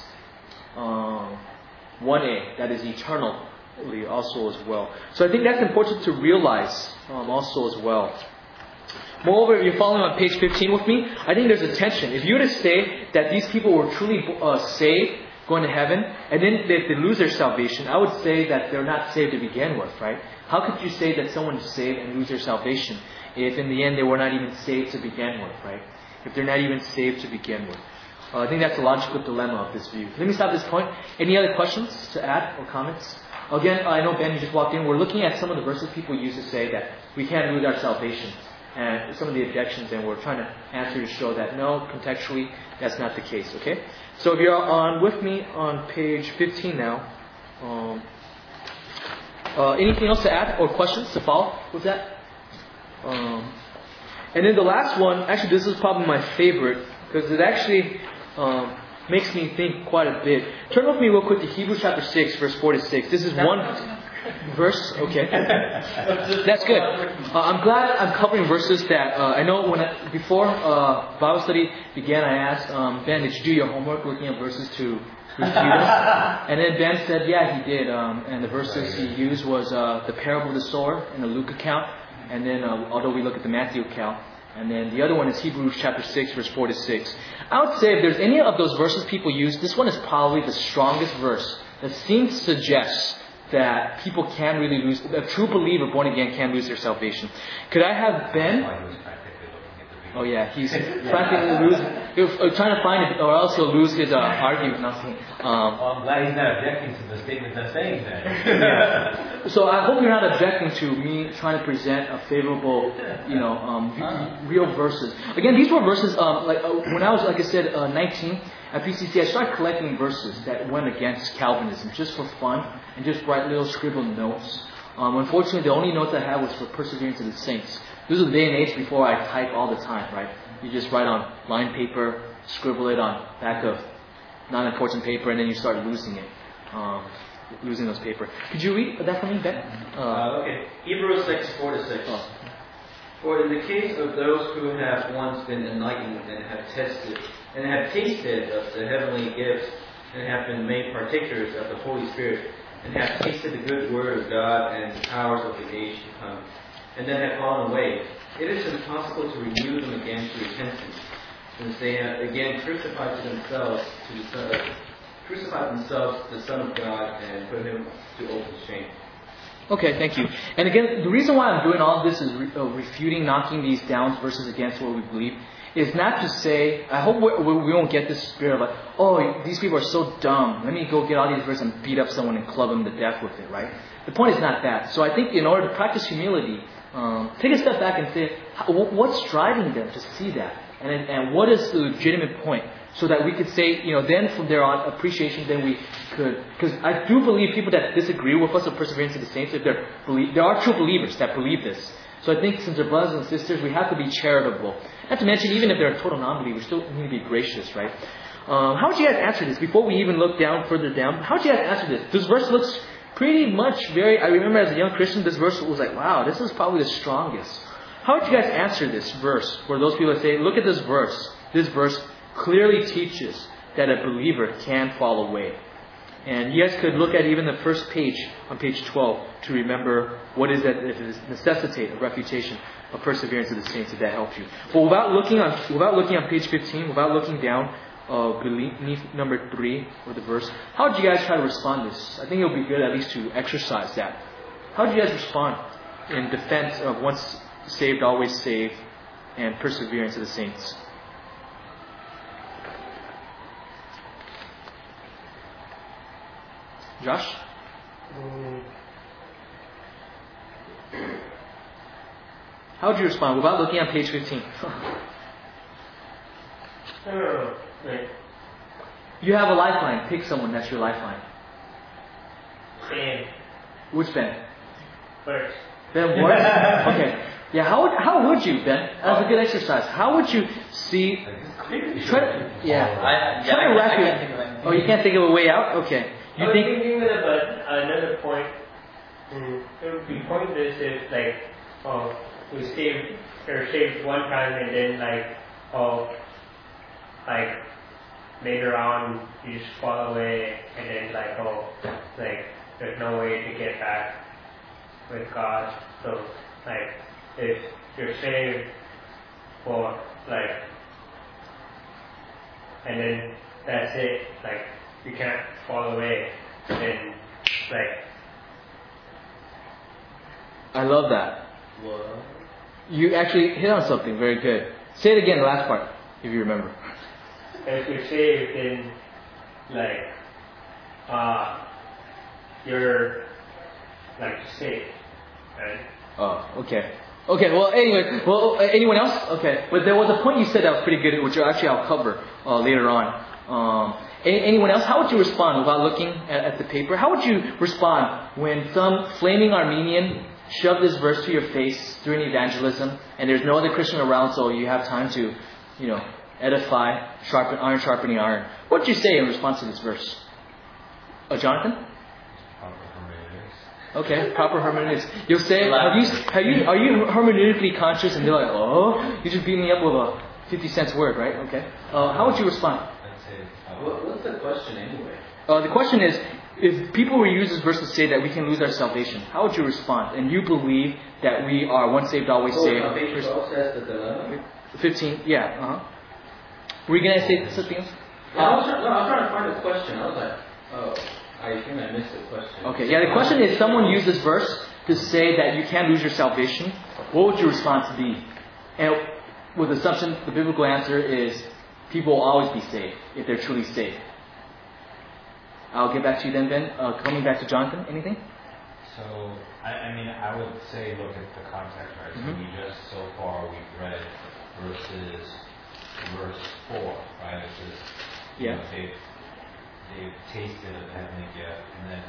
Speaker 1: 1A, that is eternally also as well. So I think that's important to realize also as well. Moreover, if you're following on page 15 with me, I think there's a tension. If you were to say that these people were truly saved, going to heaven, and then if they lose their salvation, I would say that they're not saved to begin with, right? How could you say that someone is saved and lose their salvation if in the end they were not even saved to begin with, right? If they're not even saved to begin with. I think that's a logical dilemma of this view. Let me stop at this point. Any other questions to add or comments? Again, I know Ben, you just walked in. We're looking at some of the verses people use to say that we can't lose our salvation. And some of the objections, and we're trying to answer to show that no, contextually, that's not the case, okay? So if you're on with me on page 15 now, anything else to add or questions to follow with that? And then the last one, actually this is probably my favorite, because it actually makes me think quite a bit. Turn with me real quick to Hebrews chapter 6, verse 4 to 6. This is one verse, okay. That's good. I'm glad I'm covering verses that I know before Bible study began, I asked Ben, did you do your homework looking at verses to refute them? And then Ben said, yeah, he did. And the verses he used was the parable of the sower in the Luke account, and then although we look at the Matthew account, and then the other one is Hebrews chapter 6, verse 4 to 6. I would say if there's any of those verses people use, this one is probably the strongest verse that seems to suggest that people can really lose, a true believer born again can lose their salvation. Could I have Ben? Oh yeah, he's practically trying to find it, or else he'll lose his argument.
Speaker 3: I'm glad he's not objecting to the statements I'm saying then.
Speaker 1: Yeah. So I hope you're not objecting to me trying to present a favorable, real verses. Again, these were verses when I was, like I said, 19 at PCC. I started collecting verses that went against Calvinism just for fun and just write little scribbled notes. Unfortunately, the only notes I had was for Perseverance of the Saints. This was the day and age before I type all the time, right? You just write on lined paper, scribble it on back of non-important paper, and then you start losing it. Losing those paper. Could you read that for me, Ben?
Speaker 3: Okay. Hebrews 6, 4 to 6. Oh. For in the case of those who have once been enlightened and have tasted of the heavenly gifts and have been made partakers of the Holy Spirit and have tasted the good word of God and the powers of the age to come, and then have fallen away, it is impossible to renew them again to repentance, since they have again crucified themselves the Son of God and put Him to open shame.
Speaker 1: Okay, thank you. And again, the reason why I'm doing all of this is refuting, knocking these down verses against what we believe, is not to say, I hope we won't get this spirit of like, oh, these people are so dumb. Let me go get all these verses and beat up someone and club them to death with it, right? The point is not that. So I think in order to practice humility, take a step back and say, what's driving them to see that? And what is the legitimate point? So that we could say, then from there on, appreciation, then we could, because I do believe people that disagree with us of perseverance of the saints, if there are true believers that believe this. So I think since they're brothers and sisters, we have to be charitable. Not to mention, even if they're total non-believers, we still need to be gracious, right? How would you guys answer this? Before we even look further down, how would you guys answer this? This verse looks pretty much I remember as a young Christian, this verse was like, wow, this is probably the strongest. How would you guys answer this verse? For those people that say, look at this verse. This verse clearly teaches that a believer can fall away. And you guys could look at even the first page on page 12 to remember what is that it necessitate a refutation of perseverance of the saints, if that helps you. But without looking on page 15, without looking down beneath number 3 of the verse, how would you guys try to respond to this? I think it would be good at least to exercise that. How would you guys respond in defense of once saved, always saved, and perseverance of the saints? Josh? How would you respond without looking at page 15?
Speaker 5: I don't know. Like,
Speaker 1: You have a lifeline. Pick someone that's your lifeline.
Speaker 5: Ben.
Speaker 1: Which Ben?
Speaker 5: First.
Speaker 1: Ben what? Okay. Yeah, how would you, Ben? That's a good exercise. How would you see... Try to wrap your... Oh, you can't think of a way out? Okay.
Speaker 5: I was thinking about another point. It would be pointless if, we saved one time and then, later on you just fall away and then, there's no way to get back with God. So, if you're saved for, and then that's it, you can't fall away, then,
Speaker 1: I love that.
Speaker 3: What?
Speaker 1: You actually hit on something very good. Say it again, the last part, if you remember.
Speaker 5: if you're saved, then, you're, safe, right?
Speaker 1: Oh, okay. Okay, well, anyway, anyone else? Okay, but there was a point you said that was pretty good, which actually I'll cover later on. Anyone else? How would you respond without looking at the paper? How would you respond when some flaming Armenian shoved this verse to your face during evangelism, and there's no other Christian around, so you have time to, edify, iron sharpening iron? What would you say in response to this verse? Jonathan? Okay, proper hermeneutics. You'll say, are you hermeneutically conscious? And they're like, oh, you just beat me up with a 50 cents word, right? Okay. How would you respond?
Speaker 3: What's the question anyway?
Speaker 1: The question is, if people will use this verse to say that we can lose our salvation, how would you respond? And you believe that we are once saved, always saved.
Speaker 3: Page 12 says the dilemma?
Speaker 1: 15, yeah. Were you going to say something else?
Speaker 3: I was trying to find a question. I was like, oh, I think I missed the question.
Speaker 1: Okay, yeah, the question is, someone used this verse to say that you can't lose your salvation. What would your response be? And with the assumption, the biblical answer is, people will always be saved if they're truly saved. I'll get back to you then, Ben. Coming back to Jonathan, anything?
Speaker 3: So, I would say look at the context, right? So we just, so far, we've read verse 4, right? Which is, they've tasted of the heavenly gift, and then,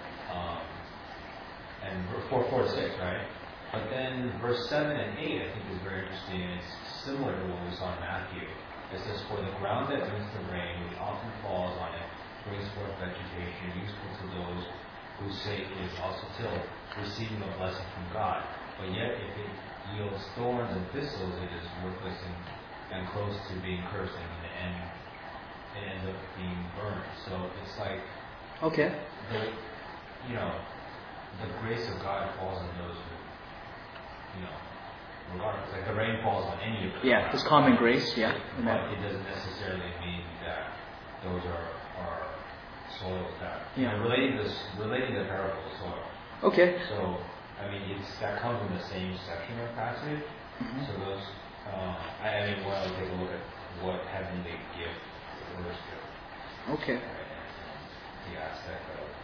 Speaker 3: and 4 to 6, right? But then verse 7 and 8, I think, is very interesting. It's similar to what we saw in Matthew. It says, for the ground that brings the rain, which often falls on it, brings forth vegetation, useful to those whose sake is also tilled, receiving a blessing from God. But yet, if it yields thorns and thistles, it is worthless and close to being cursed, and in the end, it ends up being burned. So it's like,
Speaker 1: okay,
Speaker 3: the grace of God falls on those who, regardless, like the rain falls on any of them.
Speaker 1: Yeah, it's common grace, yeah.
Speaker 3: But it doesn't necessarily mean that those are soils that, relating the parable of soil.
Speaker 1: Okay.
Speaker 3: So, that comes in the same section of passage. So I mean, well, take a look at what heavenly gift worship.
Speaker 1: Okay.
Speaker 3: The aspect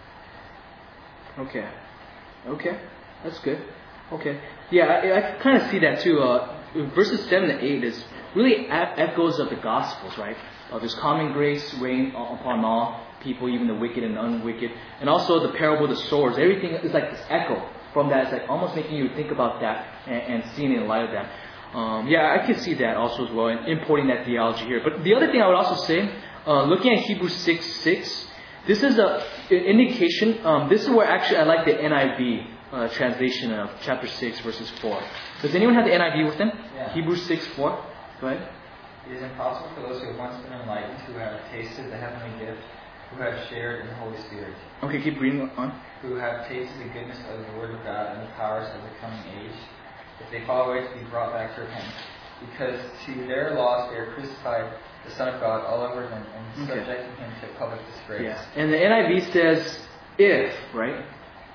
Speaker 3: of.
Speaker 1: Okay. That's good. Okay. Yeah, I kind of see that too. Verses 7 to 8 is really echoes of the Gospels, right? There's common grace reign upon all people, even the wicked and unwicked. And also the parable of the swords. Everything is like this echo from that. It's like almost making you think about that and seeing it in light of that. Yeah, I can see that also as well, and importing that theology here. But the other thing I would also say, looking at Hebrews 6:6, this is an indication. This is where actually I like the NIV translation of chapter 6, verses 4. Does anyone have the NIV with them?
Speaker 2: Yeah.
Speaker 1: Hebrews 6:4. Go ahead.
Speaker 2: It is impossible for those who have once been enlightened, who have tasted the heavenly gift, who have shared in the Holy Spirit,
Speaker 1: Okay, keep reading on.
Speaker 2: who have tasted the goodness of the Word of God and the powers of the coming age, if they fall away, to be brought back to repentance. Because to their loss they are crucified the Son of God all over them and
Speaker 1: Okay.
Speaker 2: subjecting him to public disgrace.
Speaker 1: Yeah, and the NIV says if, right?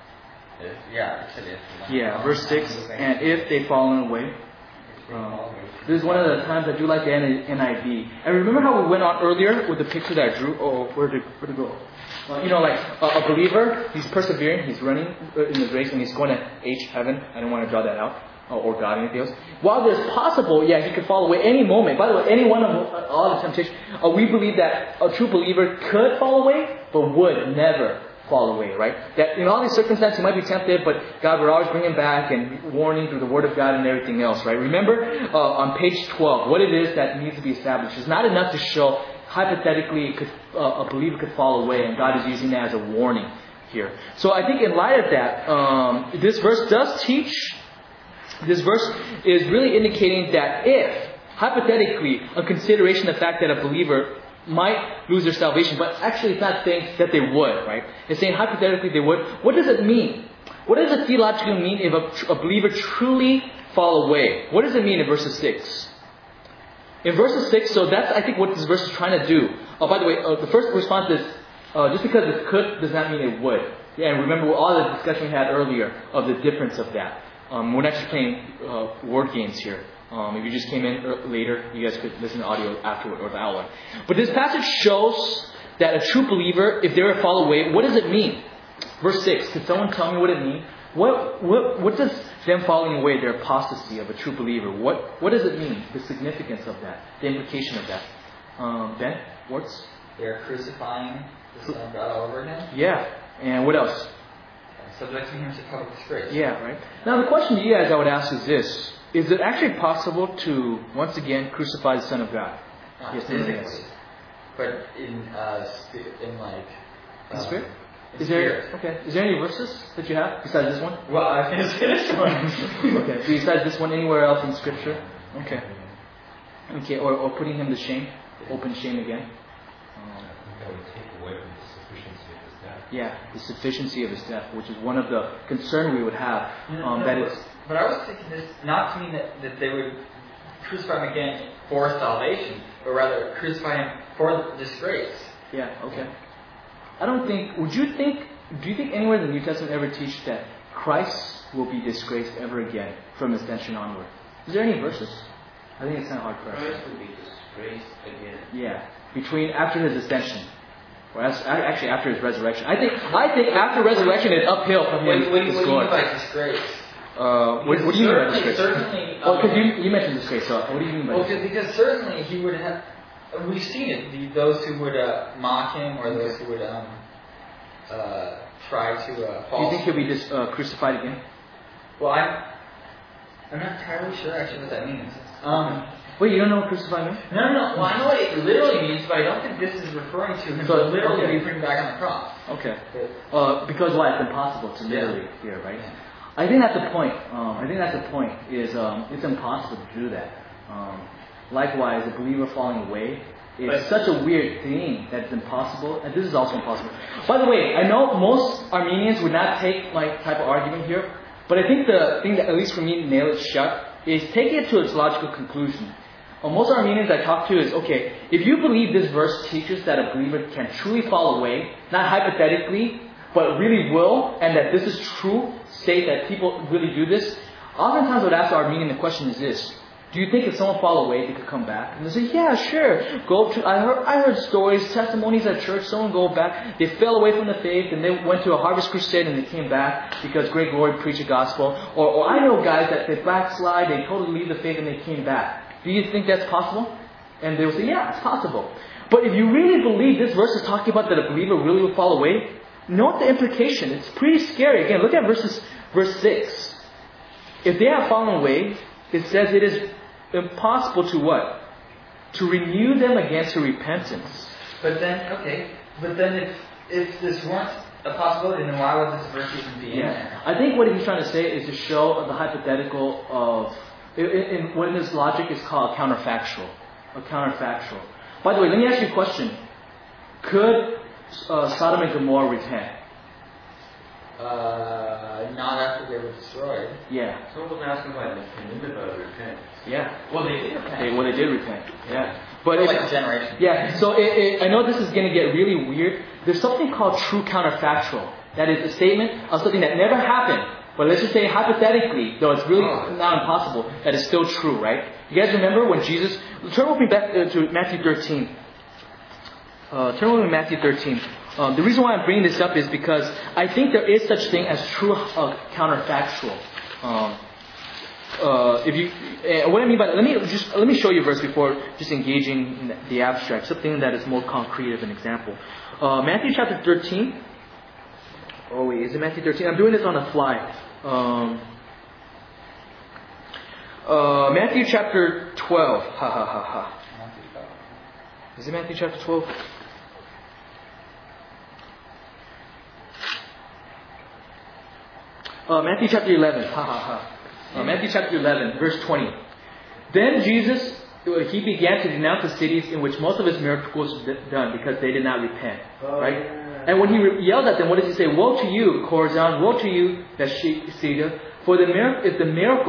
Speaker 2: Yeah, it said if.
Speaker 1: Yeah, verse 6, and if they fallen away. This is one of the times I do like the NIV. And remember how we went on earlier with the picture that I drew? Oh, where to go? Like a believer, he's persevering, he's running in the race, and he's going to heaven. I don't want to draw that out. Or God, anything else. While there's possible, he could fall away any moment. By the way, any one of all the temptations, we believe that a true believer could fall away, but would never fall away, right? That in all these circumstances, he might be tempted, but God would always bring him back and warning through the Word of God and everything else, right? Remember on page 12, what it is that needs to be established. It's not enough to show hypothetically a believer could fall away, and God is using that as a warning here. So I think in light of that, this verse does teach. This verse is really indicating that if, hypothetically, a consideration of the fact that a believer might lose their salvation, but actually it's not saying that they would, right? It's saying hypothetically they would. What does it mean? What does it theologically mean if a believer truly fall away? What does it mean in verses 6? In verses 6, so that's I think what this verse is trying to do. By the way, the first response is, just because it could does not mean it would. Yeah, and remember all the discussion we had earlier of the difference of that. We're not just playing word games here. If you just came in later, you guys could listen to audio afterward or the outline. But this passage shows that a true believer, if they were to fall away, what does it mean? Verse 6, could someone tell me what it means? What does them falling away, their apostasy of a true believer, what does it mean? The significance of that, the implication of that. Ben? Warts?
Speaker 2: They are crucifying the Son of God all over again.
Speaker 1: Yeah. And what else?
Speaker 2: Subjecting him to public disgrace.
Speaker 1: Yeah, right. Now the question to you guys I would ask is this. Is it actually possible to, once again, crucify the Son of God?
Speaker 2: Not
Speaker 1: Yes,
Speaker 2: physically, but in
Speaker 1: spirit?
Speaker 2: In spirit.
Speaker 1: Okay. Is there any verses that you have besides this one?
Speaker 2: Well, I can say this one.
Speaker 1: Okay. Besides this one, anywhere else in Scripture? Okay. Okay. Or putting him to shame, open shame again.
Speaker 3: That would take away from the sufficiency of his death.
Speaker 1: Yeah, the sufficiency of his death, which is one of the concern we would have.
Speaker 2: But I was thinking this not to mean that they would crucify him again for salvation, but rather crucify him for disgrace.
Speaker 1: Yeah, okay. I don't think, do you think anywhere in the New Testament ever teach that Christ will be disgraced ever again from ascension onward? Is there any verses? I think it's kind of hard for us.
Speaker 3: Christ will be disgraced again.
Speaker 1: Yeah, after his ascension. Or actually after his resurrection. I think after resurrection it's uphill from his
Speaker 2: What do you mean
Speaker 1: glory.
Speaker 2: by disgrace?
Speaker 1: What do you mean by disgrace?
Speaker 2: Certainly.
Speaker 1: Well, because you mentioned disgrace, so what do you mean by disgrace?
Speaker 2: Because certainly he would have. We've seen it. Those who would mock him, or those who would try to
Speaker 1: Do you think he'll be crucified again?
Speaker 2: Well, I'm not entirely sure actually what that means.
Speaker 1: Wait, you don't know what crucified means?
Speaker 2: No. Well, I know what it literally means, but I don't think this is referring to him literally be putting back on the cross.
Speaker 1: Okay. Because why? It's impossible to literally here, right? I think that's the point. Is it's impossible to do that. Likewise, a believer falling away is such a weird thing that it's impossible, and this is also impossible. By the way, I know most Armenians would not take my type of argument here, but I think the thing that, at least for me, nail it shut is taking it to its logical conclusion. Most Armenians I talk to is, okay, if you believe this verse teaches that a believer can truly fall away, not hypothetically, but really will, and that this is true, state that people really do this, oftentimes I would ask the Armenian, the question is this: Do you think if someone fall away, they could come back? And they say, yeah, sure. I heard stories, testimonies at church. Someone go back. They fell away from the faith and they went to a harvest crusade and they came back because Greg Laurie preached the gospel. Or I know guys that they backslide, they totally leave the faith and they came back. Do you think that's possible? And they will say, yeah, it's possible. But if you really believe this verse is talking about that a believer really will fall away, note the implication. It's pretty scary. Again, look at verse 6. If they have fallen away, it says it is impossible to what? To renew them again to repentance.
Speaker 2: But then if this weren't a possibility, then why would this verse even be in there?
Speaker 1: I think what he's trying to say is to show the hypothetical of, in what in his logic is called counterfactual. A counterfactual. By the way, let me ask you a question. Could Sodom and Gomorrah repent?
Speaker 2: Not after they were destroyed.
Speaker 1: Yeah.
Speaker 3: Someone was asking why they Nineveh repent.
Speaker 1: Yeah.
Speaker 2: Well, they did repent.
Speaker 1: They did repent. Yeah. But
Speaker 2: like a generation.
Speaker 1: Yeah. So I know this is going to get really weird. There's something called true counterfactual. That is a statement of something that never happened. But let's just say hypothetically, though it's really not impossible, that is still true, right? You guys remember when Jesus... Turn with me back to Matthew 13. Turn with me to Matthew 13. The reason why I'm bringing this up is because I think there is such thing as true counterfactual. What I mean by that, let me show you a verse before just engaging in the abstract, something that is more concrete of an example. Matthew chapter 13. Oh wait, is it Matthew 13? I'm doing this on the fly. Matthew chapter 12. Is it Matthew chapter 12? Matthew chapter 11. Matthew chapter 11, verse 20. Then Jesus, he began to denounce the cities in which most of his miracles were done because they did not repent. Right? And when he yelled at them, what does he say? Woe to you, Chorazin! Woe to you, Bethsaida! For if the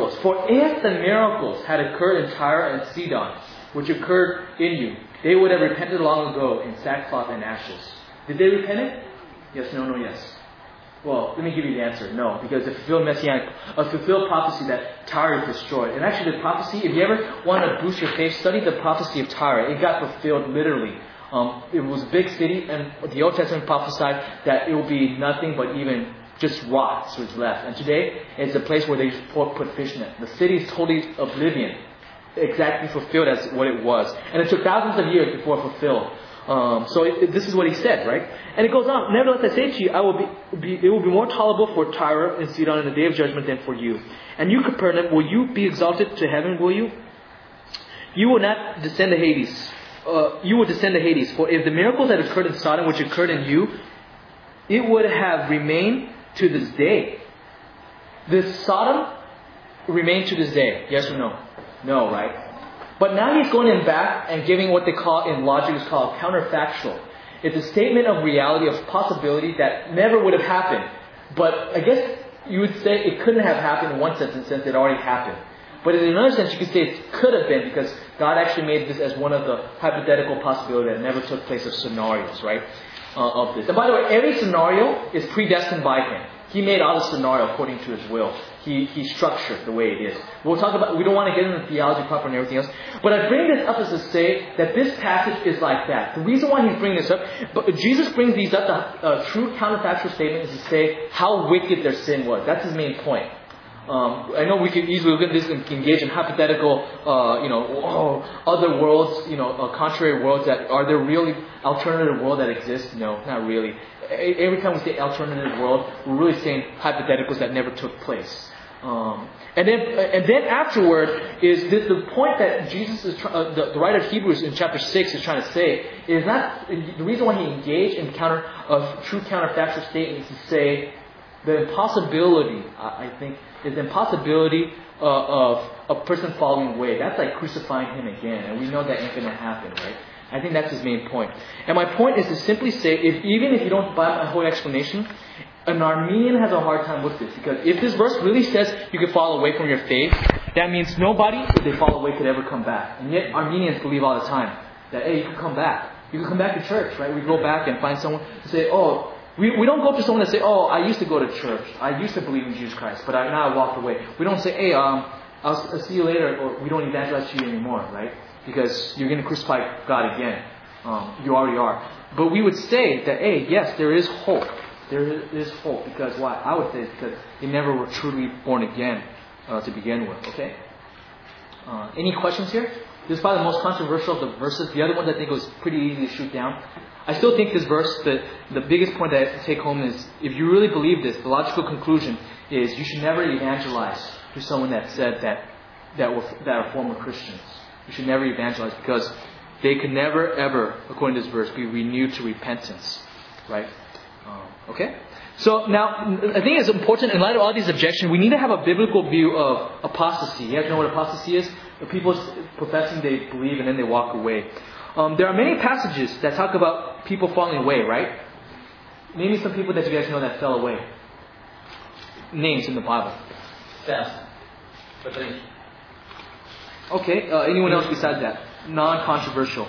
Speaker 1: miracles had occurred in Tyre and Sidon, which occurred in you, they would have repented long ago in sackcloth and ashes. Did they repent it? Yes, no, yes. Well, let me give you the answer. No, because a fulfilled prophecy that Tyre is destroyed. And actually the prophecy, if you ever want to boost your faith, study the prophecy of Tyre. It got fulfilled literally. It was a big city, and the Old Testament prophesied that it will be nothing but even just rocks was left. And today, it's a place where they put fish in it. The city is totally oblivion, exactly fulfilled as what it was. And it took thousands of years before it fulfilled. This is what he said, right? And it goes on. Nevertheless, I say to you, it will be more tolerable for Tyre and Sidon in the day of judgment than for you. And you, Capernaum, will you be exalted to heaven? Will you? You will not descend to Hades. You will descend to Hades. For if the miracles that occurred in Sodom, which occurred in you, it would have remained to this day. The Sodom remained to this day. Yes or no? No, right? But now he's going in back and giving what they call in logic is called counterfactual. It's a statement of reality, of possibility that never would have happened. But I guess you would say it couldn't have happened in one sense, since it already happened. But in another sense, you could say it could have been because God actually made this as one of the hypothetical possibilities that never took place of scenarios, right? Of this. And by the way, every scenario is predestined by Him. He made all the scenario according to His will. He structured the way it is. We don't want to get into theology proper and everything else. But I bring this up as to say that this passage is like that. The reason why he's bringing this up, but Jesus brings these up, the true counterfactual statement is to say how wicked their sin was. That's his main point. I know we could easily look at this and engage in hypothetical, other worlds, contrary worlds. Are there really alternative world that exists? No, not really. Every time we say alternative world, we're really saying hypotheticals that never took place. And then afterward is this, the point that Jesus is the writer of Hebrews in chapter 6 is trying to say is not the reason why he engaged in true counterfactual statements is to say the impossibility. I think is the impossibility of a person falling away. That's like crucifying him again, and we know that ain't gonna happen, right? I think that's his main point. And my point is to simply say, even if you don't buy my whole explanation, an Armenian has a hard time with this. Because if this verse really says you can fall away from your faith, that means nobody, if they fall away, could ever come back. And yet Armenians believe all the time that, hey, you can come back. You can come back to church, right? We go back and find someone to say, oh, we don't go to someone and say, oh, I used to go to church. I used to believe in Jesus Christ, but now I walked away. We don't say, hey, I'll see you later, or we don't evangelize to you anymore, right? Because you're going to crucify God again. You already are. But we would say that, hey, yes, there is hope. There is hope. Because why? I would say it's because they never were truly born again to begin with. Okay? Any questions here? This is probably the most controversial of the verses. The other ones I think was pretty easy to shoot down. I still think this verse, the biggest point that I take home is, if you really believe this, the logical conclusion is you should never evangelize to someone that said that are former Christians. You should never evangelize because they could never, ever, according to this verse, be renewed to repentance. Right? Okay? So now, I think it's important, in light of all these objections, we need to have a biblical view of apostasy. You guys know what apostasy is? The people professing they believe and then they walk away. There are many passages that talk about people falling away, right? Name me some people that you guys know that fell away. Names in the Bible.
Speaker 2: Samson. But then,
Speaker 1: Okay, anyone else besides that? Non-controversial.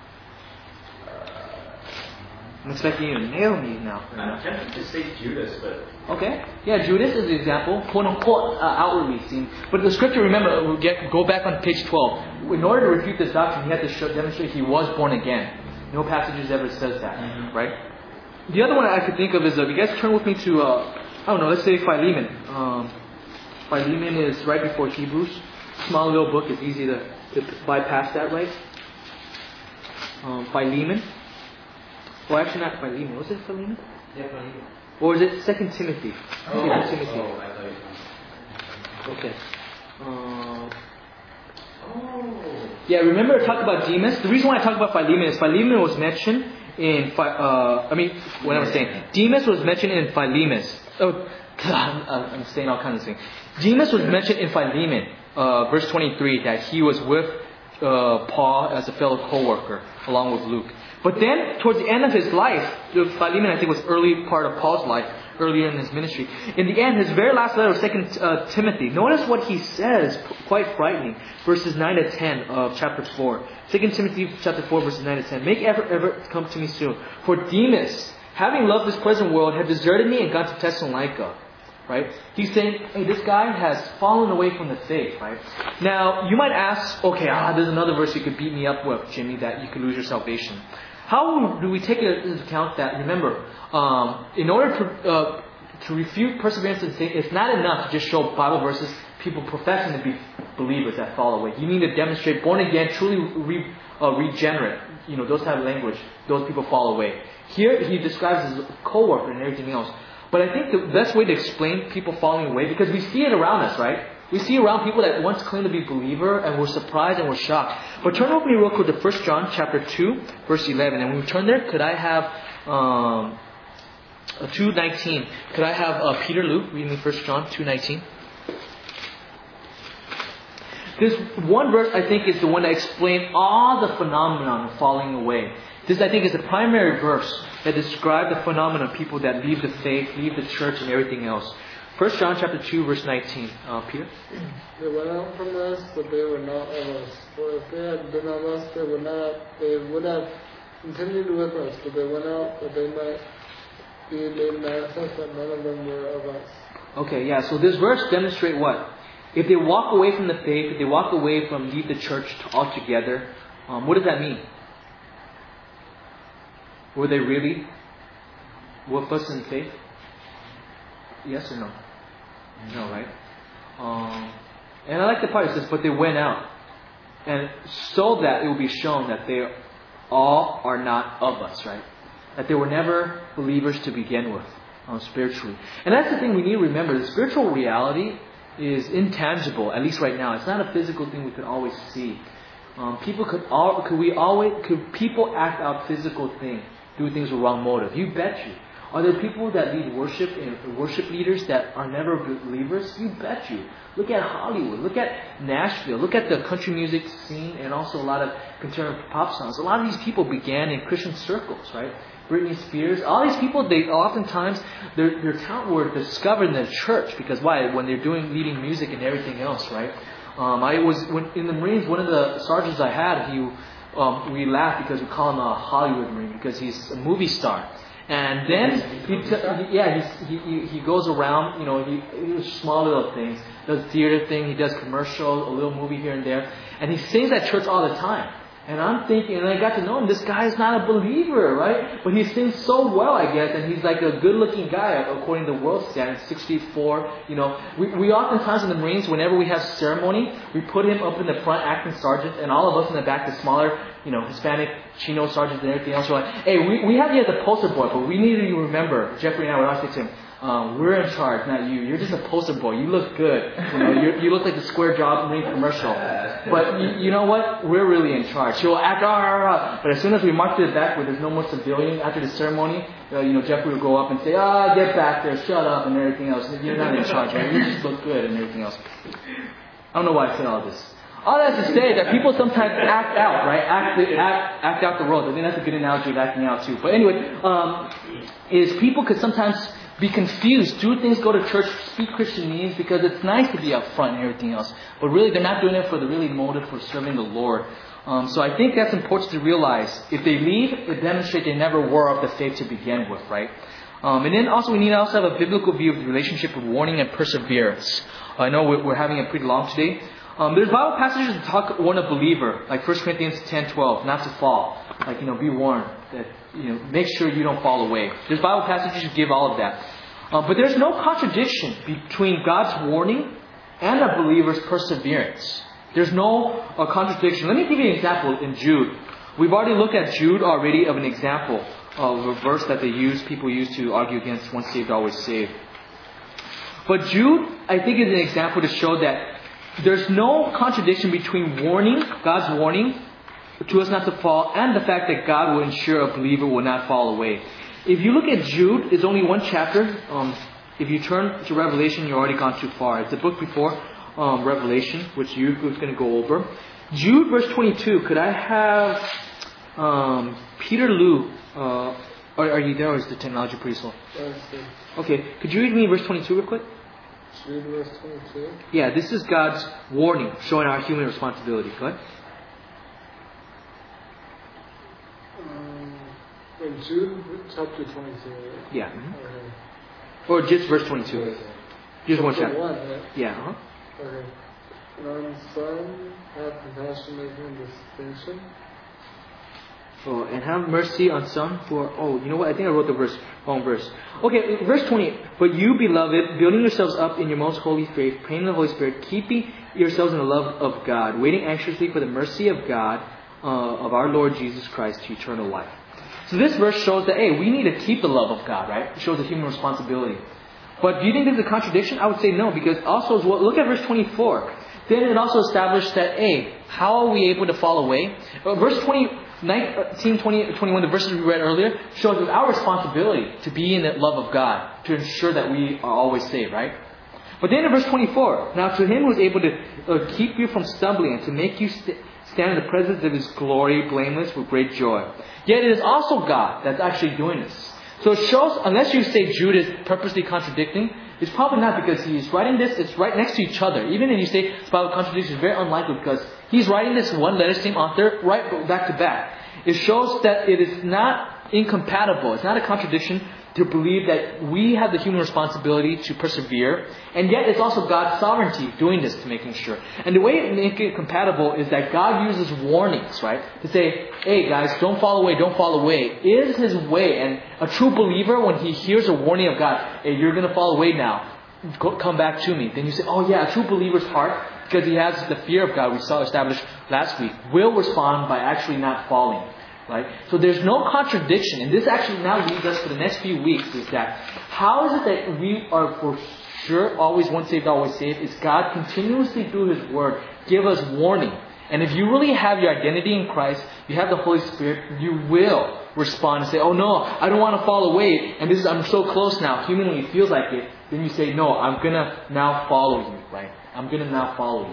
Speaker 1: I'm expecting you to nail me now.
Speaker 3: I'm tempted to say Judas, but
Speaker 1: Okay, yeah, Judas is the example, quote unquote, outwardly seen. But the scripture, remember, go back on page 12. In order to refute this doctrine, he had to demonstrate he was born again. No passages ever says that, right? The other one I could think of is, if you guys turn with me to, I don't know, let's say Philemon. Philemon is right before Hebrews. Small little book, it's easy to bypass that, right? Philemon. Well, actually not Philemon. Was it Philemon?
Speaker 3: yeah, Philemon.
Speaker 1: Or is it 2 Timothy?
Speaker 3: Oh,
Speaker 1: 2 Timothy.
Speaker 3: I thought you were
Speaker 1: Okay.
Speaker 3: Oh.
Speaker 1: Yeah, remember I talked about Demas? The reason why I talked about Philemon is Philemon was mentioned in... what I was saying. Demas was mentioned in Philemon's. Oh, I'm saying all kinds of things. Demas was mentioned in Philemon, verse 23, that he was with Paul as a fellow co-worker, along with Luke. But then, towards the end of his life, Philemon, I think, was early part of Paul's life, earlier in his ministry. In the end, his very last letter, 2 Timothy, notice what he says, quite frightening. Verses 9 to 10 of chapter 4. 2 Timothy chapter 4, verses 9 to 10. Make effort to come to me soon. For Demas, having loved this present world, had deserted me and gone to Thessalonica. Right? He's saying, hey, this guy has fallen away from the faith, right? Now, you might ask, okay, there's another verse you could beat me up with, Jimmy, that you could lose your salvation. How do we take into account that? Remember, in order to refute perseverance in faith, it's not enough to just show Bible verses, people professing to be believers that fall away. You need to demonstrate born again, truly regenerate. You know, those type of language, those people fall away. Here, he describes his co-worker and everything else. But I think the best way to explain people falling away, because we see it around us, right? We see around people that once claimed to be believer and we're surprised and we're shocked. But turn with me real quick to 1 John chapter 2, verse 11. And when we turn there, could I have 2:19? Could I have Peter Luke read me 1 John 2:19? This one verse, I think, is the one that explains all the phenomenon of falling away. This, I think, is the primary verse that describes the phenomenon of people that leave the faith, leave the church, and everything else. 1 John chapter 2, verse 19. Peter?
Speaker 4: They went out from us, but they were not of us. For if they had been of us, they would have continued with us. But they went out that they might be made manifest that none of them were of us.
Speaker 1: Okay, yeah. So this verse demonstrates what? If they walk away from the faith, if they walk away from leave the church altogether, what does that mean? Were they really with us in faith? Yes or no? No, right? And I like the part that says, but they went out. And so that it will be shown that they all are not of us, right? That they were never believers to begin with, spiritually. And that's the thing we need to remember. The spiritual reality is intangible, at least right now. It's not a physical thing we could always see. Could people act out physical things, do things with wrong motive? You bet you. Are there people that lead worship and worship leaders that are never believers? You bet you. Look at Hollywood. Look at Nashville. Look at the country music scene and also a lot of contemporary pop songs. A lot of these people began in Christian circles, right? Britney Spears. All these people, they oftentimes, their talent were discovered in the church. Because why? When they're leading music and everything else, right? In the Marines, one of the sergeants I had, we laughed because we call him a Hollywood Marine because he's a movie star. And then he goes around, he does small little things, does theater thing, he does commercials, a little movie here and there, and he sings at church all the time. And I'm thinking, and I got to know him, this guy is not a believer, right? But he sings so well, I guess, and he's like a good-looking guy according to world standards, 6'4". We oftentimes in the Marines, whenever we have ceremony, we put him up in the front acting sergeant, and all of us in the back, the smaller, Hispanic Chino sergeants and everything else, we're like, hey, we have you as the poster boy, but we need you to remember, Jeffrey and I would always say to him, we're in charge, not you. You're just a poster boy. You look good. You look like the square job Marine commercial. But you know what? We're really in charge. She'll act, but as soon as we march to the back where there's no more civilian after the ceremony, Jeffrey will go up and say, get back there, shut up, and everything else. You're not in charge, right? You just look good and everything else. I don't know why I said all this. All that to say that people sometimes act out, right? Act out the world. I think that's a good analogy of acting out too. But anyway, is people could sometimes be confused, do things, go to church, speak Christianese because it's nice to be up front and everything else. But really, they're not doing it for the really motive for serving the Lord. So I think that's important to realize. If they leave, it demonstrates they never were of the faith to begin with, right? And then also we need to also have a biblical view of the relationship of warning and perseverance. I know we're having it pretty long today. There's Bible passages that talk warn a believer, like 1 Corinthians 10:12, not to fall. Like, be warned that, make sure you don't fall away. There's Bible passages that give all of that. But there's no contradiction between God's warning and a believer's perseverance. There's no contradiction. Let me give you an example in Jude. We've already looked at Jude already of an example of a verse that people use to argue against once saved, always saved. But Jude, I think, is an example to show that there's no contradiction between warning, God's warning to us not to fall, and the fact that God will ensure a believer will not fall away. If you look at Jude, it's only one chapter. If you turn to Revelation, you've already gone too far. It's the book before Revelation, which you're going to go over. Jude, verse 22. Could I have Peter Liu? Are you there, or is the technology pretty slow? Okay. Could you read me verse 22 real quick?
Speaker 4: Jude, verse 22.
Speaker 1: Yeah, this is God's warning, showing our human responsibility. Go ahead.
Speaker 4: Jude chapter 22.
Speaker 1: Yeah. Mm-hmm. Okay. Or just verse 22. Just one chapter.
Speaker 4: 1, right?
Speaker 1: Yeah.
Speaker 4: Okay. And on some have compassion, making distinction.
Speaker 1: Oh, and have mercy on some who are... Oh, you know what? I think I wrote the wrong verse. Okay, verse 20. But you, beloved, building yourselves up in your most holy faith, praying in the Holy Spirit, keeping yourselves in the love of God, waiting anxiously for the mercy of God, of our Lord Jesus Christ, to eternal life. So this verse shows that, hey, we need to keep the love of God, right? It shows a human responsibility. But do you think there's a contradiction? I would say no, because also, as well, look at verse 24. Then it also established that, hey, how are we able to fall away? Verse 19, 20, 21, the verses we read earlier, shows it's our responsibility to be in the love of God, to ensure that we are always saved, right? But then in verse 24, now to Him who is able to keep you from stumbling and to make you stand in the presence of His glory, blameless, with great joy. Yet it is also God that's actually doing this. So it shows, unless you say Jude is purposely contradicting, it's probably not, because he's writing this, it's right next to each other. Even if you say it's Bible contradiction, it's very unlikely, because he's writing this one letter, same author, right back to back. It shows that it is not incompatible. It's not a contradiction to believe that we have the human responsibility to persevere, and yet it's also God's sovereignty doing this to making sure. And the way it makes it compatible is that God uses warnings, right? To say, hey guys, don't fall away, is His way. And a true believer, when he hears a warning of God, hey, you're going to fall away now, come back to me. Then you say, oh yeah, a true believer's heart, because he has the fear of God, we saw established last week, will respond by actually not falling. Right? So there's no contradiction. And this actually now leads us for the next few weeks, is that how is it that we are for sure always once saved, always saved? Is God continuously through His Word give us warning. And if you really have your identity in Christ, you have the Holy Spirit, you will respond and say, oh no, I don't want to fall away. And I'm so close now. Humanly it feels like it. Then you say, no, I'm going to now follow you. Right? I'm going to now follow you.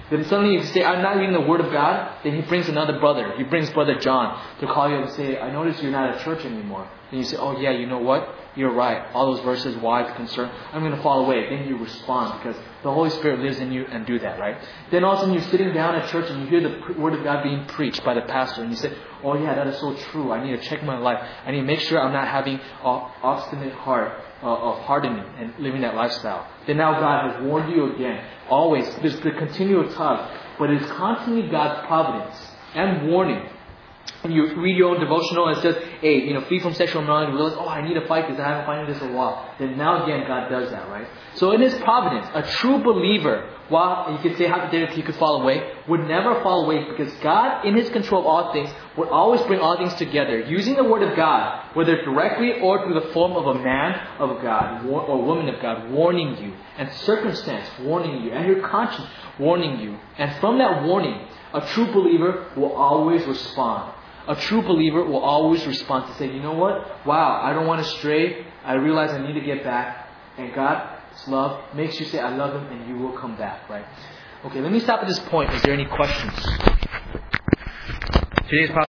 Speaker 1: Then suddenly you say, I'm not reading the Word of God. Then he brings another brother. He brings Brother John to call you and say, I notice you're not at church anymore. Then you say, oh yeah, you know what? You're right. All those verses, wives, concern, I'm going to fall away. Then you respond because the Holy Spirit lives in you and do that, right? Then all of a sudden you're sitting down at church and you hear the Word of God being preached by the pastor. And you say, oh yeah, that is so true. I need to check my life. I need to make sure I'm not having an obstinate heart of hardening and living that lifestyle. Then now God has warned you again. Always, there's the continual tug, but it's constantly God's providence and warning. And you read your own devotional and it says, hey, flee from sexual immorality. You realize, oh, I need to fight this. I haven't fighting this in a while. Then now again, God does that, right? So in His providence, a true believer, while you could say hypothetically he could fall away, would never fall away because God, in His control of all things, would always bring all things together using the Word of God, whether directly or through the form of a man of God or woman of God, warning you, and circumstance warning you, and your conscience warning you. And from that warning, a true believer will always respond. A true believer will always respond to say, you know what? Wow, I don't want to stray. I realize I need to get back. And God's love makes you say, I love Him, and you will come back, right? Okay, let me stop at this point. Is there any questions? Today's